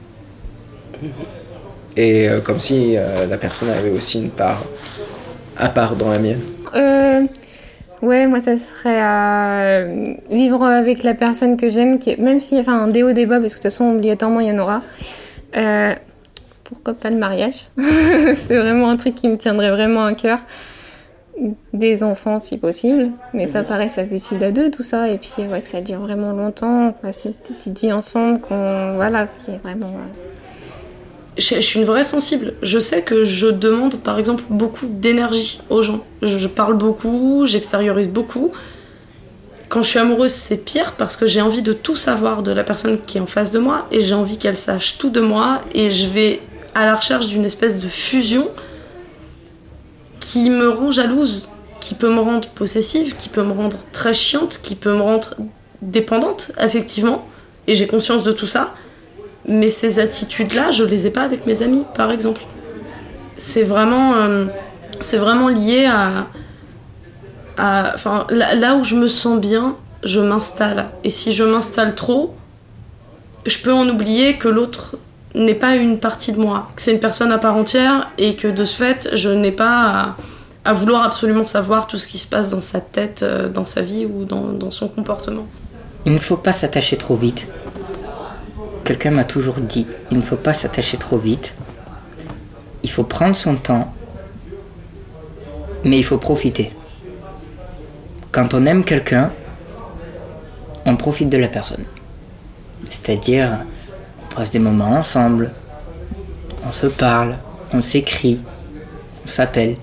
Et euh, comme si euh, la personne avait aussi une part à part dans la mienne. Euh, ouais, moi ça serait euh, vivre avec la personne que j'aime, qui est, même si, enfin, un des hauts des bas, parce que de toute façon, obligatoirement, il y en aura. Euh, pourquoi pas le mariage ? C'est vraiment un truc qui me tiendrait vraiment à cœur. Des enfants, si possible. Mais ça, pareil, ça se décide à deux, tout ça. Et puis, ouais, que ça dure vraiment longtemps, qu'on passe notre petite vie ensemble, qu'on... Voilà, qui est vraiment... Euh... Je, je suis une vraie sensible. Je sais que je demande, par exemple, beaucoup d'énergie aux gens. Je, je parle beaucoup, j'extériorise beaucoup. Quand je suis amoureuse, c'est pire parce que j'ai envie de tout savoir de la personne qui est en face de moi et j'ai envie qu'elle sache tout de moi et je vais à la recherche d'une espèce de fusion qui qui me rend jalouse, qui peut me rendre possessive, qui peut me rendre très chiante, qui peut me rendre dépendante, effectivement. Et j'ai conscience de tout ça. Mais ces attitudes-là, je les ai pas avec mes amis, par exemple. C'est vraiment, euh, c'est vraiment lié à... à enfin, là, là où je me sens bien, je m'installe. Et si je m'installe trop, je peux en oublier que l'autre n'est pas une partie de moi, que c'est une personne à part entière et que de ce fait, je n'ai pas à, à vouloir absolument savoir tout ce qui se passe dans sa tête, dans sa vie ou dans, dans son comportement. Il ne faut pas s'attacher trop vite. Quelqu'un m'a toujours dit, il ne faut pas s'attacher trop vite. Il faut prendre son temps, mais il faut profiter. Quand on aime quelqu'un, on profite de la personne. C'est-à-dire, on passe des moments ensemble, on se parle, on s'écrit, on s'appelle.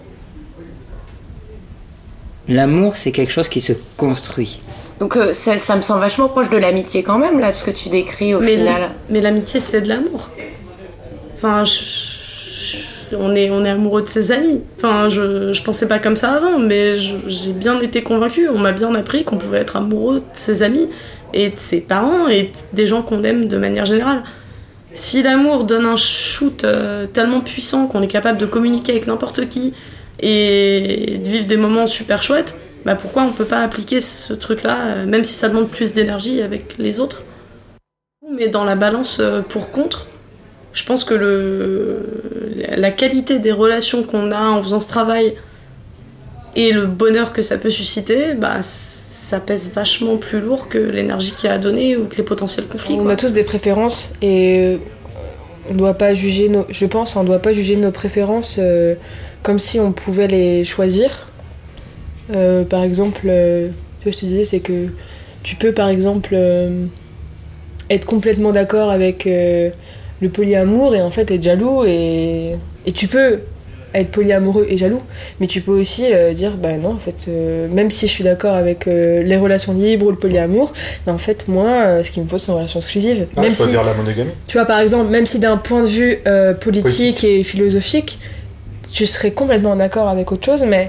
L'amour, c'est quelque chose qui se construit. Donc euh, ça, ça me semble vachement proche de l'amitié quand même, là, ce que tu décris au mais final. Mais l'amitié, c'est de l'amour. Enfin, je, je, on, est, on est amoureux de ses amis. Enfin, je, je pensais pas comme ça avant, mais je, j'ai bien été convaincue. On m'a bien appris qu'on pouvait être amoureux de ses amis et de ses parents et des gens qu'on aime de manière générale. Si l'amour donne un shoot euh, tellement puissant qu'on est capable de communiquer avec n'importe qui et de vivre des moments super chouettes, bah pourquoi on peut pas appliquer ce truc-là, euh, même si ça demande plus d'énergie avec les autres. Mais dans la balance euh, pour contre, je pense que le, la qualité des relations qu'on a en faisant ce travail et le bonheur que ça peut susciter, bah ça pèse vachement plus lourd que l'énergie qu'il y a à donner ou que les potentiels conflits. On quoi. a tous des préférences et on doit pas juger nos, je pense on doit pas juger nos préférences euh, comme si on pouvait les choisir. Euh, par exemple, euh, ce que je te disais, c'est que tu peux par exemple euh, être complètement d'accord avec euh, le polyamour et en fait être jaloux et, et tu peux être polyamoureux et jaloux, mais tu peux aussi euh, dire bah non en fait euh, même si je suis d'accord avec euh, les relations libres ou le polyamour, bah, en fait moi euh, ce qu'il me faut c'est une relation exclusive. Ah, même choisir si, la monogamie. tu vois par exemple, même si d'un point de vue euh, politique, politique et philosophique tu serais complètement d'accord avec autre chose, mais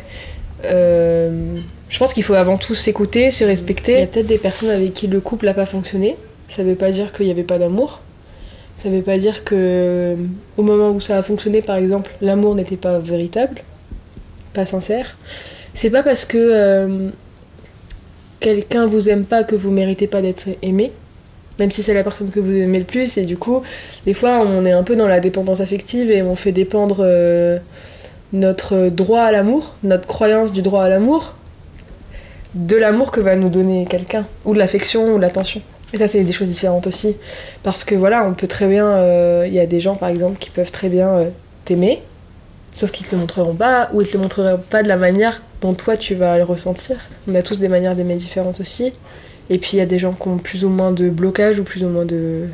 euh, je pense qu'il faut avant tout s'écouter, se respecter. Il y a peut-être des personnes avec qui le couple n'a pas fonctionné, ça veut pas dire qu'il n'y avait pas d'amour. Ça veut pas dire que au moment où ça a fonctionné, par exemple, l'amour n'était pas véritable, pas sincère. C'est pas parce que euh, quelqu'un vous aime pas que vous méritez pas d'être aimé, même si c'est la personne que vous aimez le plus. Et du coup, des fois, on est un peu dans la dépendance affective et on fait dépendre euh, notre droit à l'amour, notre croyance du droit à l'amour, de l'amour que va nous donner quelqu'un, ou de l'affection, ou de l'attention. Et ça, c'est des choses différentes aussi. Parce que voilà, on peut très bien... Il euh, y a des gens, par exemple, qui peuvent très bien euh, t'aimer, sauf qu'ils te le montreront pas, ou ils te le montreront pas de la manière dont toi, tu vas le ressentir. On a tous des manières d'aimer différentes aussi. Et puis, il y a des gens qui ont plus ou moins de blocage, ou plus ou moins de,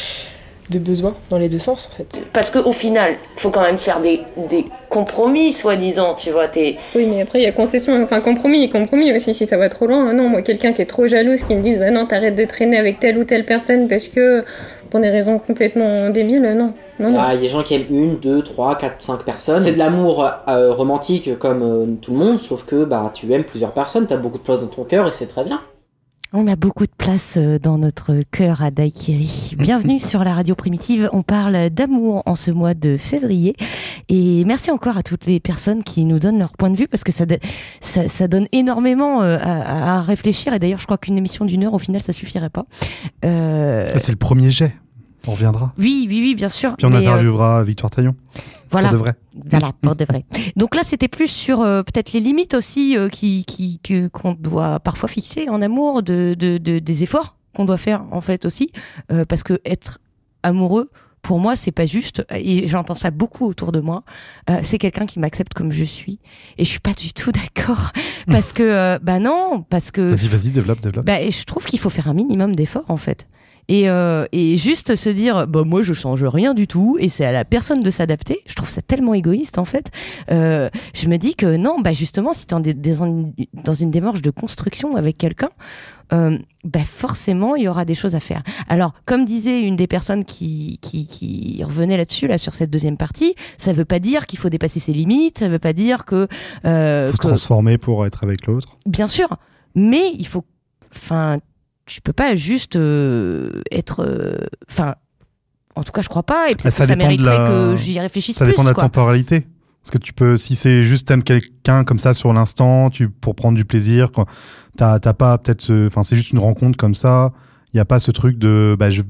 de besoins, dans les deux sens, en fait. Parce qu'au final, il faut quand même faire des, des compromis, soi-disant, tu vois. T'es... Oui, mais après, il y a concession, enfin compromis et compromis aussi, si ça va trop loin. Non, moi, quelqu'un qui est trop jalouse, qui me dise, bah non, t'arrêtes de traîner avec telle ou telle personne parce que, pour des raisons complètement débiles, non. Non, non. Ah, il y a des gens qui aiment une, deux, trois, quatre, cinq personnes. C'est de l'amour euh, romantique comme euh, tout le monde, sauf que bah, tu aimes plusieurs personnes, t'as beaucoup de place dans ton cœur et c'est très bien. On a beaucoup de place dans notre cœur à Daiquiri. Bienvenue sur la radio primitive. On parle d'amour en ce mois de février. Et merci encore à toutes les personnes qui nous donnent leur point de vue parce que ça, ça, ça donne énormément à, à réfléchir. Et d'ailleurs, je crois qu'une émission d'une heure, au final, ça suffirait pas. Euh... C'est le premier jet. On reviendra. Oui, oui, oui, bien sûr. Puis on mais interviewera euh... Victoire Taillon. Voilà. Pour de vrai. Voilà, pour de vrai. Donc là, c'était plus sur euh, peut-être les limites aussi euh, qui, qui, que, qu'on doit parfois fixer en amour, de, de, de, des efforts qu'on doit faire en fait aussi. Euh, parce que être amoureux, pour moi, c'est pas juste, et j'entends ça beaucoup autour de moi, euh, c'est quelqu'un qui m'accepte comme je suis. Et je suis pas du tout d'accord. Parce que, euh, bah non, parce que... Vas-y, vas-y, développe, développe. Bah, je trouve qu'il faut faire un minimum d'efforts en fait. Et, euh, et juste se dire, bah, moi, je change rien du tout, et c'est à la personne de s'adapter. Je trouve ça tellement égoïste, en fait. Euh, je me dis que non, bah, justement, si t'es en des, des, dans une démarche de construction avec quelqu'un, euh, bah, forcément, il y aura des choses à faire. Alors, comme disait une des personnes qui, qui, qui revenait là-dessus, là, sur cette deuxième partie, ça veut pas dire qu'il faut dépasser ses limites, ça veut pas dire que... Euh, faut que... se transformer pour être avec l'autre. Bien sûr, mais il faut... Enfin... Tu peux pas juste euh, être. Enfin, euh, en tout cas, je crois pas. Et peut-être ça que ça dépend mériterait de la... que j'y réfléchisse ça plus. Ça dépend de la quoi. temporalité. Parce que tu peux, si c'est juste t'aimes quelqu'un comme ça sur l'instant, tu pour prendre du plaisir, quoi, t'as, t'as pas peut-être. Enfin, c'est juste une rencontre comme ça. Il y a pas ce truc de. Bah, je,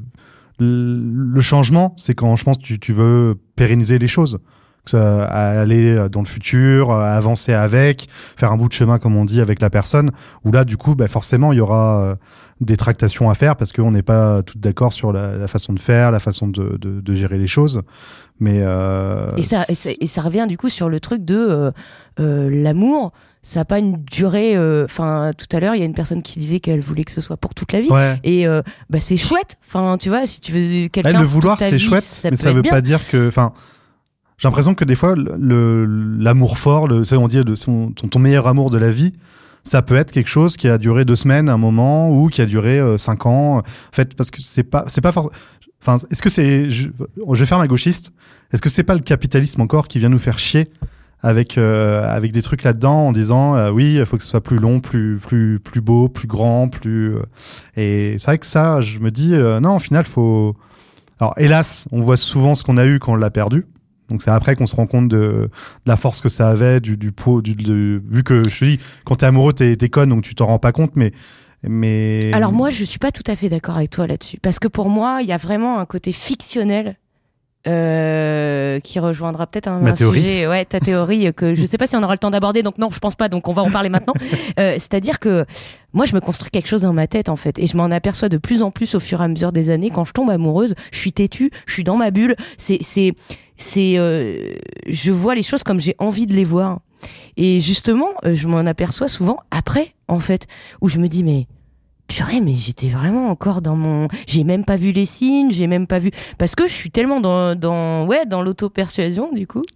le changement, c'est quand je pense tu, tu veux pérenniser les choses. À aller dans le futur, à avancer avec, faire un bout de chemin comme on dit avec la personne, où là du coup bah, forcément il y aura des tractations à faire parce qu'on n'est pas toutes d'accord sur la, la façon de faire, la façon de, de, de gérer les choses. Mais euh, et, ça, et, ça, et ça revient du coup sur le truc de euh, euh, l'amour. Ça n'a pas une durée. Enfin, euh, tout à l'heure, il y a une personne qui disait qu'elle voulait que ce soit pour toute la vie. Ouais. Et euh, bah, c'est chouette. Enfin, tu vois, si tu veux quelqu'un. Ouais, le vouloir, toute ta c'est vie, chouette, ça mais peut ça être veut bien. pas dire que. Enfin, j'ai l'impression que des fois, le, l'amour fort, le, on dit de son, ton meilleur amour de la vie, ça peut être quelque chose qui a duré deux semaines, un moment, ou qui a duré euh, cinq ans. En fait, parce que c'est pas, c'est pas forcément. Enfin, est-ce que c'est, je, je vais faire ma gauchiste. Est-ce que c'est pas le capitalisme encore qui vient nous faire chier avec euh, avec des trucs là-dedans en disant euh, oui, il faut que ce soit plus long, plus plus plus beau, plus grand, plus. Euh, et c'est vrai que ça, je me dis euh, non, au final, faut. Alors hélas, on voit souvent ce qu'on a eu quand on l'a perdu. Donc c'est après qu'on se rend compte de, de la force que ça avait, du, du poids, du, de, vu que je te dis, quand t'es amoureux, t'es, t'es conne, donc tu t'en rends pas compte, mais, mais. Alors moi, je suis pas tout à fait d'accord avec toi là-dessus, parce que pour moi, il y a vraiment un côté fictionnel euh, qui rejoindra peut-être un, Ma un théorie. sujet, ouais, ta théorie que je sais pas si on aura le temps d'aborder, donc non, je pense pas, donc on va en parler maintenant. Euh, c'est-à-dire que moi, je me construis quelque chose dans ma tête, en fait, et je m'en aperçois de plus en plus au fur et à mesure des années. Quand je tombe amoureuse, je suis têtue, je suis dans ma bulle. C'est, c'est, c'est, euh, je vois les choses comme j'ai envie de les voir. Et justement, euh, je m'en aperçois souvent après, en fait, où je me dis mais. Purée, mais j'étais vraiment encore dans mon... J'ai même pas vu les signes, j'ai même pas vu... Parce que je suis tellement dans, dans, ouais, dans l'auto-persuasion, du coup,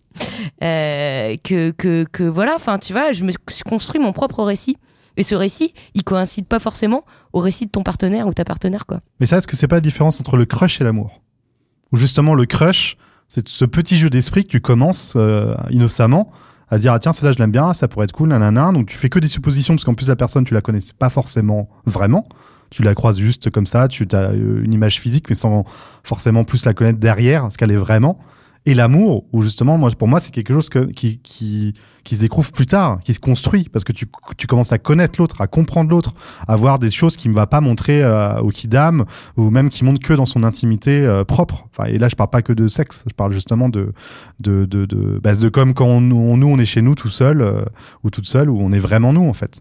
euh, que, que, que voilà, enfin, tu vois, je me suis construit mon propre récit. Et ce récit, il coïncide pas forcément au récit de ton partenaire ou ta partenaire, quoi. Mais ça, est-ce que c'est pas la différence entre le crush et l'amour ? Ou justement, le crush, c'est ce petit jeu d'esprit que tu commences euh, innocemment à se dire, ah tiens, celle-là, je l'aime bien, ça pourrait être cool, nanana. Donc, tu fais que des suppositions, parce qu'en plus, la personne, tu la connaissais pas forcément vraiment. Tu la croises juste comme ça, tu as une image physique, mais sans forcément plus la connaître derrière, ce qu'elle est vraiment. Et l'amour, où justement, moi, pour moi, c'est quelque chose que, qui, qui, qui se découvre plus tard, qui se construit, parce que tu, tu commences à connaître l'autre, à comprendre l'autre, à voir des choses qu'il ne va pas montrer euh, au kidam, ou même qui montrent que dans son intimité euh, propre. Enfin, et là, je parle pas que de sexe, je parle justement de, de, de, de, bah, de comme quand on, on, nous, on est chez nous tout seul, euh, ou toute seule, où on est vraiment nous, en fait.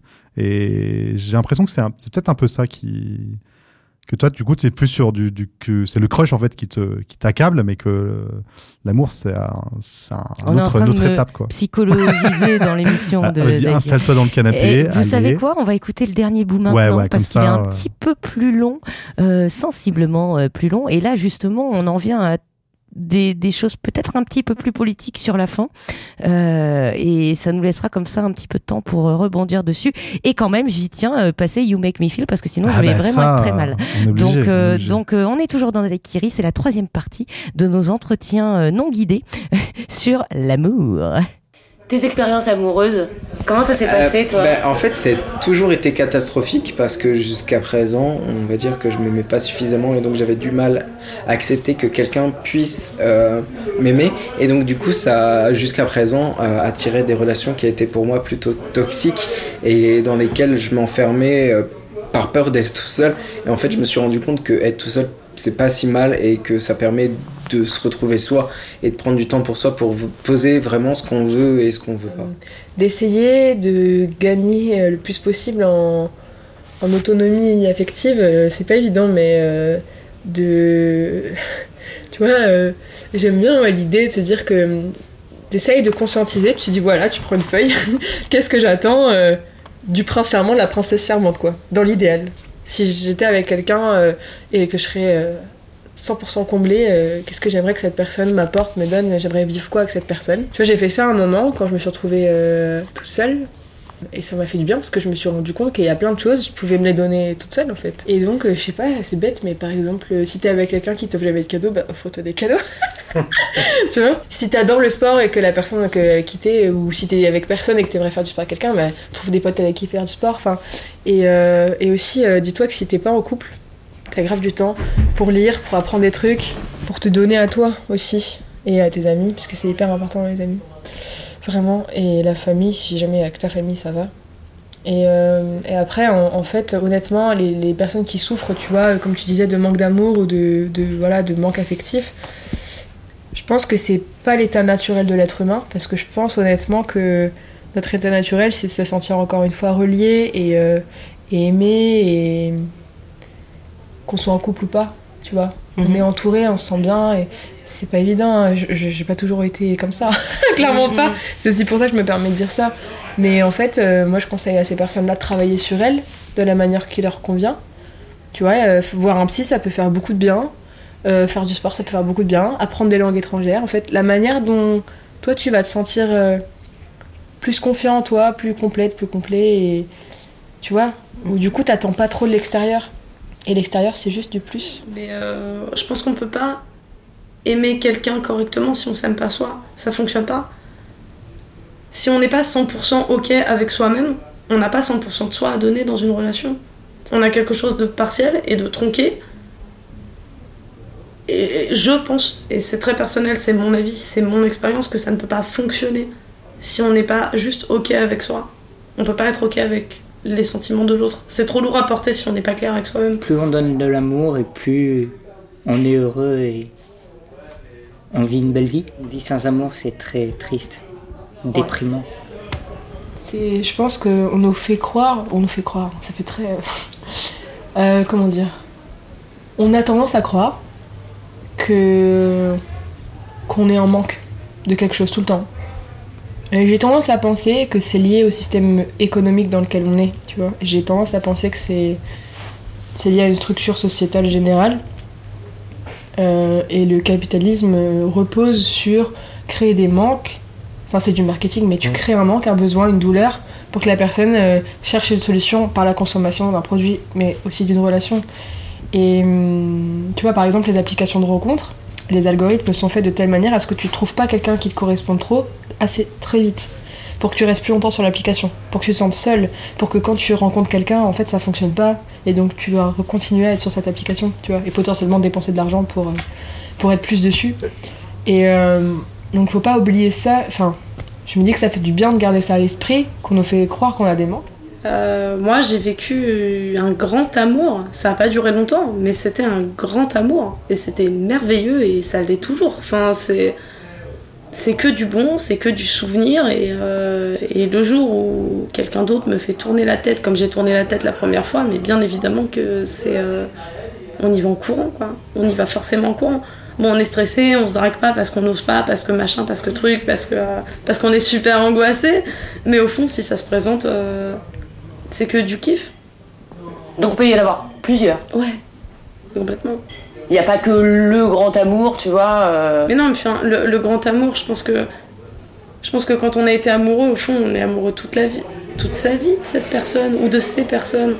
Et j'ai l'impression que c'est, un, c'est peut-être un peu ça qui... que toi, du coup, c'est plus sur du, du que c'est le crush en fait qui te qui t'accable, mais que euh, l'amour c'est un, c'est un On autre, est en train une autre de me étape quoi. Psychologiser dans l'émission Ah, de. vas-y, d'Agui. installe-toi dans le canapé. Et vous allez. savez quoi ? On va écouter le dernier bout maintenant Ouais, ouais, parce comme qu'il est ça, un ouais. petit peu plus long, euh, sensiblement euh, plus long. Et là, justement, on en vient à des, des choses peut-être un petit peu plus politiques sur la fin, euh, et ça nous laissera comme ça un petit peu de temps pour euh, rebondir dessus. Et quand même, j'y tiens, euh, passer You Make Me Feel parce que sinon Ah je vais bah vraiment ça, être très mal. on est obligé, donc, on est euh, obligé. donc euh, on est toujours dans avec Kiri. C'est la troisième partie de nos entretiens euh, non guidés sur l'amour. Tes expériences amoureuses, comment ça s'est passé, toi? bah, En fait, c'est toujours été catastrophique parce que jusqu'à présent, on va dire que je m'aimais pas suffisamment et donc j'avais du mal à accepter que quelqu'un puisse euh, m'aimer. Et donc, du coup, ça a jusqu'à présent euh, attiré des relations qui étaient pour moi plutôt toxiques et dans lesquelles je m'enfermais euh, par peur d'être tout seul. Et en fait, je me suis rendu compte que être tout seul, c'est pas si mal et que ça permet de se retrouver soi et de prendre du temps pour soi pour poser vraiment ce qu'on veut et ce qu'on veut pas. D'essayer de gagner le plus possible en, en autonomie affective, euh, c'est pas évident, mais euh, de... Tu vois, euh, j'aime bien ouais, l'idée de se dire que t'essayes de conscientiser, tu dis voilà, tu prends une feuille, qu'est-ce que j'attends euh, du prince charmant, de la princesse charmante, quoi, dans l'idéal. Si j'étais avec quelqu'un euh, et que je serais euh, cent pour cent comblée, euh, qu'est-ce que j'aimerais que cette personne m'apporte, me donne, j'aimerais vivre quoi avec cette personne. Tu vois, j'ai fait ça à un moment quand je me suis retrouvée euh, toute seule. Et ça m'a fait du bien parce que je me suis rendu compte qu'il y a plein de choses, je pouvais me les donner toute seule en fait. Et donc, euh, je sais pas, c'est bête, mais par exemple, euh, si t'es avec quelqu'un qui t'offre jamais de cadeaux, bah offre-toi des cadeaux. Tu vois ? Si t'adores le sport et que la personne que, qui t'es, ou si t'es avec personne et que t'aimerais faire du sport avec quelqu'un, bah trouve des potes avec qui faire du sport. Enfin, et, euh, et aussi, euh, dis-toi que si t'es pas en couple, t'as grave du temps pour lire, pour apprendre des trucs, pour te donner à toi aussi et à tes amis, parce que c'est hyper important les amis. Vraiment, et la famille, si jamais avec ta famille ça va. Et, euh, et après, en, en fait, honnêtement, les, les personnes qui souffrent, tu vois, comme tu disais, de manque d'amour ou de, de, voilà, de manque affectif, je pense que c'est pas l'état naturel de l'être humain, parce que je pense honnêtement que notre état naturel, c'est de se sentir encore une fois relié et, euh, et aimé, et qu'on soit en couple ou pas, tu vois. Mm-hmm. On est entouré, on se sent bien, et c'est pas évident, je, je, j'ai pas toujours été comme ça, clairement mm-hmm. pas. C'est aussi pour ça que je me permets de dire ça. Mais en fait, euh, moi je conseille à ces personnes-là de travailler sur elles de la manière qui leur convient. Tu vois, euh, voir un psy, ça peut faire beaucoup de bien. Euh, faire du sport, ça peut faire beaucoup de bien. Apprendre des langues étrangères, en fait, la manière dont toi tu vas te sentir euh, plus confiant en toi, plus complète, plus complet, et tu vois, où du coup t'attends pas trop de l'extérieur. Et l'extérieur, c'est juste du plus. Mais euh, je pense qu'on peut pas aimer quelqu'un correctement si on s'aime pas soi. Ça fonctionne pas. Si on n'est pas cent pour cent ok avec soi-même, on n'a pas cent pour cent de soi à donner dans une relation. On a quelque chose de partiel et de tronqué. Et je pense, et c'est très personnel, c'est mon avis, c'est mon expérience, que ça ne peut pas fonctionner si on n'est pas juste ok avec soi. On peut pas être ok avec les sentiments de l'autre. C'est trop lourd à porter si on n'est pas clair avec soi-même. Plus on donne de l'amour et plus on est heureux et on vit une belle vie. Une vie sans amour, c'est très triste, déprimant. C'est, je pense qu'on nous fait croire, on nous fait croire, ça fait très... euh, comment dire ? On a tendance à croire que qu'on est en manque de quelque chose tout le temps. Et j'ai tendance à penser que c'est lié au système économique dans lequel on est, tu vois. J'ai tendance à penser que c'est, c'est lié à une structure sociétale générale. Euh, et le capitalisme repose sur créer des manques. Enfin, c'est du marketing, mais tu mmh. crées un manque, un besoin, une douleur, pour que la personne euh, cherche une solution par la consommation d'un produit, mais aussi d'une relation. Et tu vois, par exemple, les applications de rencontres, les algorithmes sont faits de telle manière à ce que tu ne trouves pas quelqu'un qui te corresponde trop assez très vite, pour que tu restes plus longtemps sur l'application, pour que tu te sentes seul, pour que quand tu rencontres quelqu'un, en fait, ça fonctionne pas, et donc tu dois continuer à être sur cette application, tu vois, et potentiellement dépenser de l'argent pour, pour être plus dessus. Et euh, donc, faut pas oublier ça. Enfin, je me dis que ça fait du bien de garder ça à l'esprit, qu'on nous fait croire qu'on a des manques. Euh, moi j'ai vécu un grand amour, ça n'a pas duré longtemps, mais c'était un grand amour et c'était merveilleux et ça l'est toujours. Enfin, c'est, c'est que du bon, c'est que du souvenir, et, euh, et le jour où quelqu'un d'autre me fait tourner la tête comme j'ai tourné la tête la première fois, mais bien évidemment que c'est, euh, on y va en courant, quoi. On y va forcément en courant. Bon, on est stressé, on se drague pas parce qu'on n'ose pas, parce que machin, parce que truc, parce, que, euh, parce qu'on est super angoissé, mais au fond si ça se présente... Euh, c'est que du kiff. Donc il peut y en avoir plusieurs. Ouais, complètement. Il n'y a pas que le grand amour, tu vois. Euh... Mais non, mais enfin, le, le grand amour, je pense que je pense que quand on a été amoureux, au fond, on est amoureux toute la vie, toute sa vie de cette personne ou de ces personnes.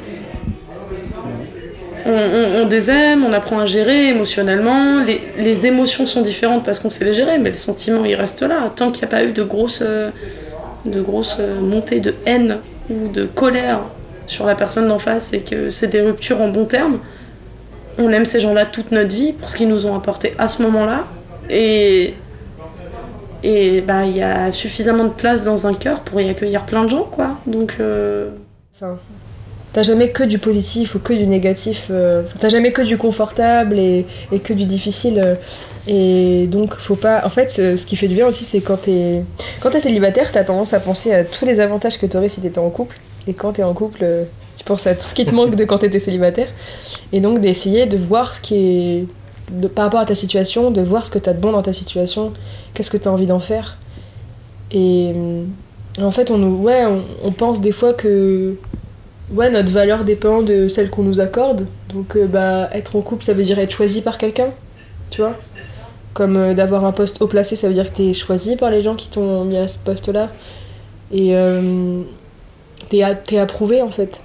On, on, on les aime, on apprend à gérer émotionnellement. Les, les émotions sont différentes parce qu'on sait les gérer, mais le sentiment, il reste là. Tant qu'il n'y a pas eu de grosses, de grosses montées de haine ou de colère sur la personne d'en face, et que c'est des ruptures en bons termes, on aime ces gens-là toute notre vie pour ce qu'ils nous ont apporté à ce moment-là, et et bah il y a suffisamment de place dans un cœur pour y accueillir plein de gens, quoi. Donc euh... enfin, t'as jamais que du positif ou que du négatif, euh... t'as jamais que du confortable et, et que du difficile, euh... et donc faut pas, en fait ce qui fait du bien aussi, c'est quand t'es quand t'es célibataire, t'as tendance à penser à tous les avantages que t'aurais si t'étais en couple, et quand t'es en couple, tu penses à tout ce qui te manque de quand t'étais célibataire, et donc d'essayer de voir ce qui est de, par rapport à ta situation, de voir ce que t'as de bon dans ta situation, qu'est-ce que t'as envie d'en faire. Et en fait on nous ouais on, on pense des fois que ouais, notre valeur dépend de celle qu'on nous accorde. Donc, euh, bah, être en couple, ça veut dire être choisi par quelqu'un, tu vois. Comme euh, d'avoir un poste haut placé, ça veut dire que t'es choisi par les gens qui t'ont mis à ce poste-là. Et euh, t'es, a- t'es approuvé, en fait.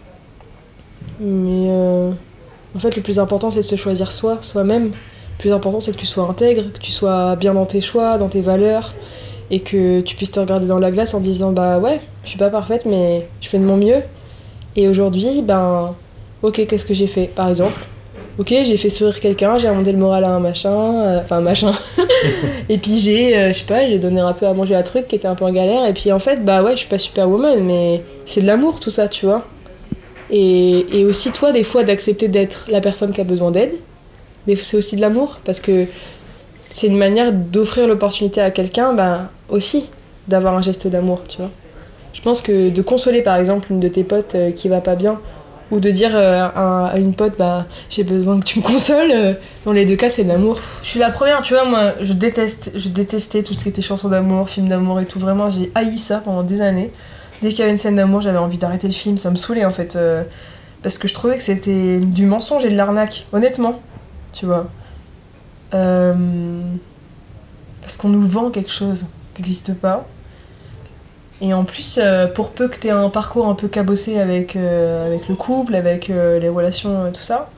Mais euh, en fait, le plus important, c'est de se choisir soi, soi-même. Le plus important, c'est que tu sois intègre, que tu sois bien dans tes choix, dans tes valeurs, et que tu puisses te regarder dans la glace en disant, bah ouais, je suis pas parfaite, mais je fais de mon mieux. Et aujourd'hui, ben, ok, qu'est-ce que j'ai fait, par exemple? Ok, j'ai fait sourire quelqu'un, j'ai remonté le moral à un machin, euh, enfin machin. Et puis j'ai, euh, je sais pas, j'ai donné un peu à manger à un truc qui était un peu en galère. Et puis en fait, bah ouais, je suis pas superwoman, mais c'est de l'amour tout ça, tu vois. Et, et aussi toi, des fois, d'accepter d'être la personne qui a besoin d'aide. Des fois, c'est aussi de l'amour, parce que c'est une manière d'offrir l'opportunité à quelqu'un, bah aussi, d'avoir un geste d'amour, tu vois. Je pense que de consoler par exemple une de tes potes euh, qui va pas bien, ou de dire euh, à, à une pote, bah j'ai besoin que tu me consoles, euh, dans les deux cas c'est de l'amour. Je suis la première, tu vois, moi je déteste, je détestais tout ce qui était chansons d'amour, films d'amour et tout, vraiment j'ai haï ça pendant des années. Dès qu'il y avait une scène d'amour, j'avais envie d'arrêter le film, ça me saoulait en fait, euh, parce que je trouvais que c'était du mensonge et de l'arnaque, honnêtement, tu vois. Euh, parce qu'on nous vend quelque chose qui n'existe pas. Et en plus, euh, pour peu que tu aies un parcours un peu cabossé avec, euh, avec le couple, avec euh, les relations et tout ça,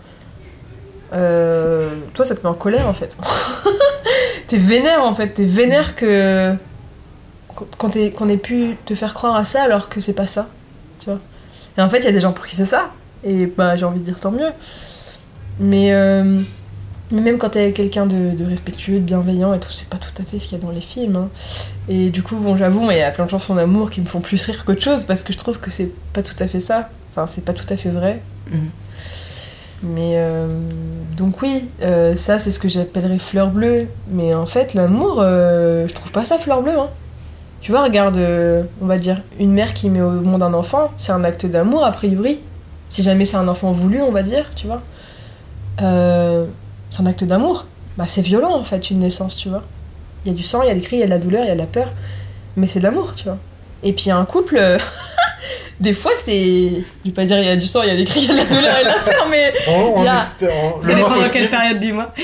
euh, toi ça te met en colère en fait. T'es vénère en fait, t'es vénère que qu'on, t'ait, qu'on ait pu te faire croire à ça alors que c'est pas ça, tu vois. Et en fait, il y a des gens pour qui c'est ça, et bah j'ai envie de dire tant mieux. Mais, euh, mais même quand t'es avec quelqu'un de, de respectueux, de bienveillant et tout, c'est pas tout à fait ce qu'il y a dans les films, hein. Et du coup, bon, j'avoue, moi, il y a plein de chansons d'amour qui me font plus rire qu'autre chose parce que je trouve que c'est pas tout à fait ça. Enfin, c'est pas tout à fait vrai. Mmh. Mais euh, donc oui, euh, ça, c'est ce que j'appellerais fleur bleue. Mais en fait, l'amour, euh, je trouve pas ça fleur bleue, hein. Tu vois, regarde, euh, on va dire, une mère qui met au monde un enfant, c'est un acte d'amour, a priori. Si jamais c'est un enfant voulu, on va dire, tu vois. Euh, c'est un acte d'amour. Bah, c'est violent, en fait, une naissance, tu vois. Il y a du sang, il y a des cris, il y a de la douleur, il y a de la peur. Mais c'est de l'amour, tu vois. Et puis un couple, des fois c'est... Je vais pas dire il y a du sang, il y a des cris, il y a de la douleur et de la peur, mais... Oh, il y a... espérant. Ça dépend dans quelle période du mois.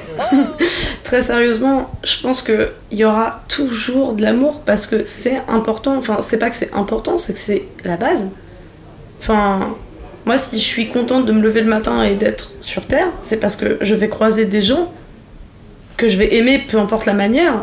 Très sérieusement, je pense qu'il y aura toujours de l'amour parce que c'est important. Enfin, c'est pas que c'est important, c'est que c'est la base. Enfin, moi, si je suis contente de me lever le matin et d'être sur Terre, c'est parce que je vais croiser des gens que je vais aimer, peu importe la manière,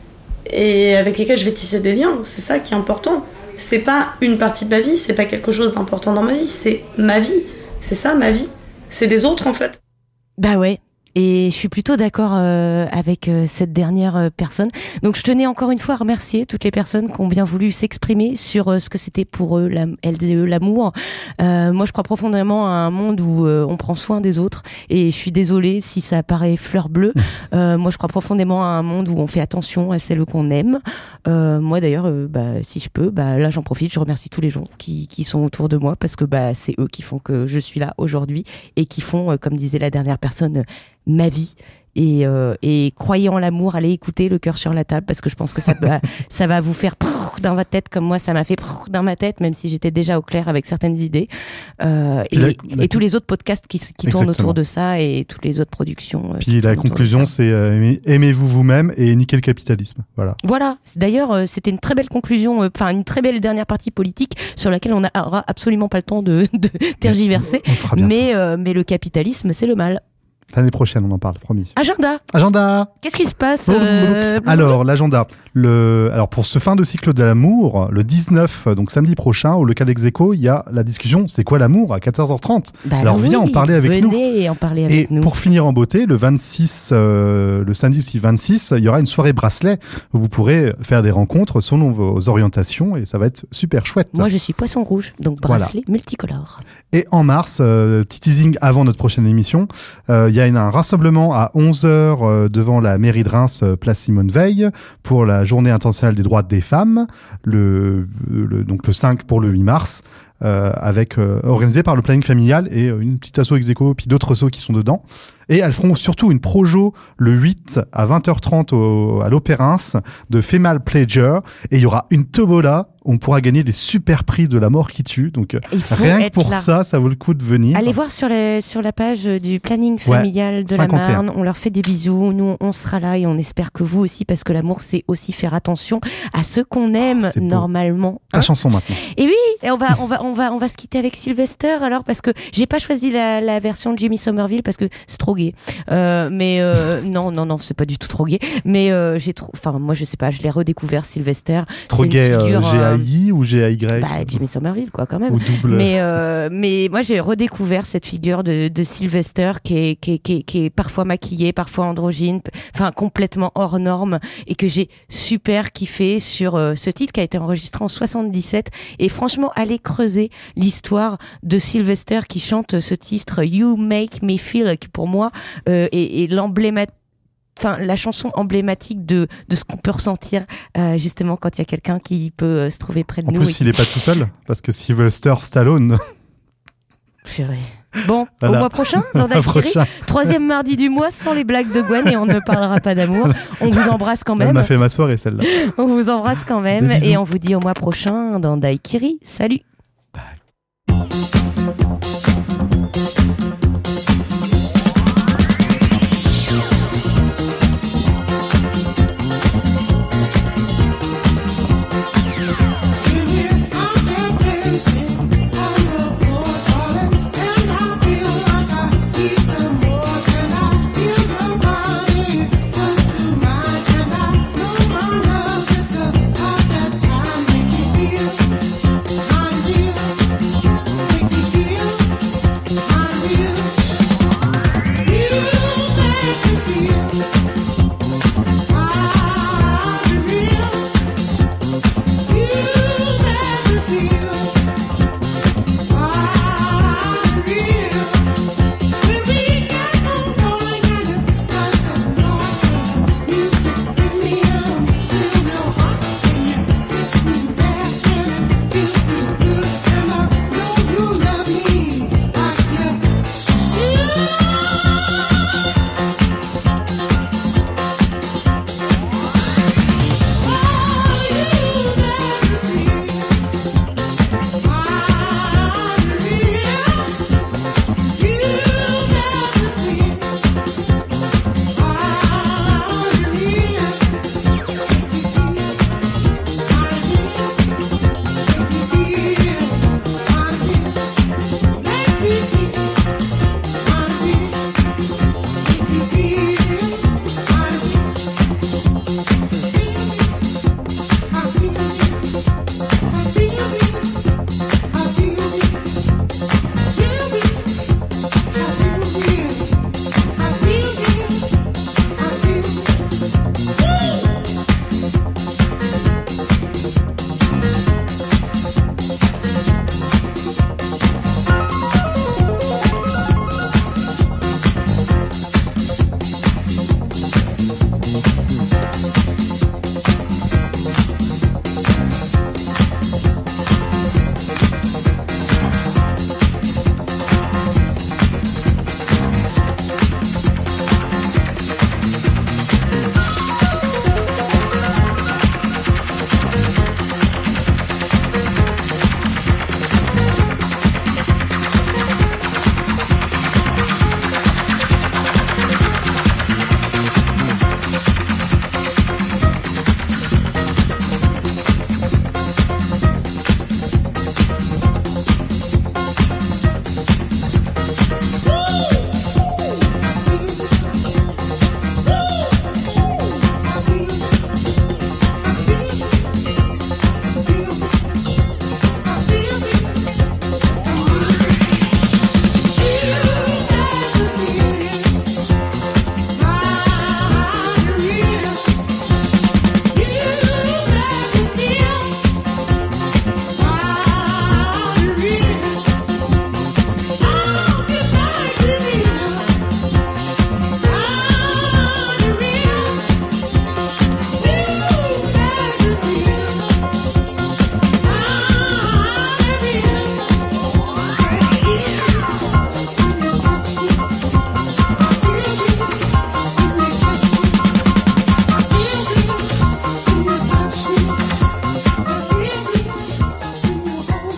et avec lesquels je vais tisser des liens. C'est ça qui est important. C'est pas une partie de ma vie, c'est pas quelque chose d'important dans ma vie, c'est ma vie. C'est ça, ma vie. C'est les autres, en fait. Bah ouais. Et je suis plutôt d'accord euh, avec euh, cette dernière euh, personne. Donc je tenais encore une fois à remercier toutes les personnes qui ont bien voulu s'exprimer sur euh, ce que c'était pour eux, la L D E, l'amour. Euh, moi je crois profondément à un monde où euh, on prend soin des autres. Et je suis désolée si ça paraît fleur bleue. Euh, moi je crois profondément à un monde où on fait attention à celles qu'on aime. Euh, moi d'ailleurs, euh, bah, si je peux, bah, là j'en profite, je remercie tous les gens qui, qui sont autour de moi parce que bah, c'est eux qui font que je suis là aujourd'hui et qui font, euh, comme disait la dernière personne, euh, ma vie. Et, euh, et croyez en l'amour, allez écouter Le cœur sur la table parce que je pense que ça, bah, ça va vous faire dans votre tête comme moi ça m'a fait dans ma tête, même si j'étais déjà au clair avec certaines idées. Euh, et, la, la, et tous les autres podcasts qui, qui tournent autour de ça et toutes les autres productions. Puis la conclusion, c'est euh, aimez-vous vous-même et niquez le capitalisme. Voilà. Voilà. D'ailleurs, euh, c'était une très belle conclusion, enfin euh, une très belle dernière partie politique sur laquelle on n'aura absolument pas le temps de, de tergiverser. Mais, euh, mais le capitalisme, c'est le mal. L'année prochaine, on en parle, promis. Agenda. Agenda. Qu'est-ce qui se passe euh... Alors, l'agenda. Le... Alors, pour ce fin de cycle de l'amour, le dix-neuf, donc samedi prochain, au local Execo, il y a la discussion « C'est quoi l'amour ?» à quatorze heures trente. Bah alors, oui, viens en parler avec venez nous. Venez en parler avec et nous. Et pour finir en beauté, le vingt-six, euh, le samedi aussi vingt-six, il y aura une soirée bracelet où vous pourrez faire des rencontres selon vos orientations et ça va être super chouette. Moi, je suis poisson rouge, donc bracelet voilà. multicolore. Et en mars, euh, petit teasing avant notre prochaine émission, euh, il y a une, un rassemblement à onze heures euh, devant la mairie de Reims, euh, place Simone Veil, pour la journée internationale des droits des femmes, le, le, donc le cinq pour le huit mars. euh, avec euh, organisé par le planning familial et euh, une petite asso ex-aequo, puis d'autres assos qui sont dedans. Et elles feront surtout une projo le huit à vingt heures trente au, à l'Opérance de Female Pleasure. Et il y aura une tombola où on pourra gagner des super prix de la mort qui tue. Donc rien que pour là. ça, ça vaut le coup de venir. Allez voir sur, les, sur la page du planning familial ouais, de cinquante et un. la Marne. On leur fait des bisous. Nous, on sera là et on espère que vous aussi, parce que l'amour, c'est aussi faire attention à ceux qu'on aime oh, normalement. Ta hein chanson maintenant. Et oui, et on va, on va, on va, on va se quitter avec Sylvester alors, parce que j'ai pas choisi la, la version de Jimmy Somerville parce que c'est trop gay. Euh, mais euh, non, non, non, c'est pas du tout trop gay. Mais euh, j'ai trop, enfin moi je sais pas, je l'ai redécouvert Sylvester. Trop c'est gay, figure, euh, G A I ou G A Y? Bah Jimmy Somerville quoi quand même. Ou double. Mais euh, mais moi j'ai redécouvert cette figure de, de Sylvester qui est, qui est qui est qui est parfois maquillé, parfois androgyne, enfin complètement hors norme, et que j'ai super kiffé sur euh, ce titre qui a été enregistré en soixante-dix-sept. Et franchement, allez creuser l'histoire de Sylvester qui chante ce titre You Make Me Feel, qui pour moi euh, est, est l'emblématique, enfin la chanson emblématique de de ce qu'on peut ressentir euh, justement quand il y a quelqu'un qui peut euh, se trouver près de en nous. En plus, il est pas tout seul parce que Sylvester Stallone. Purée. Bon, voilà. Au mois prochain, dans Daiquiri, troisième mardi du mois, sans les blagues de Gwen, et on ne parlera pas d'amour. On vous embrasse quand même. Elle m'a fait ma soirée celle-là. On vous embrasse quand même, et on vous dit au mois prochain dans Daiquiri. Salut. Bye.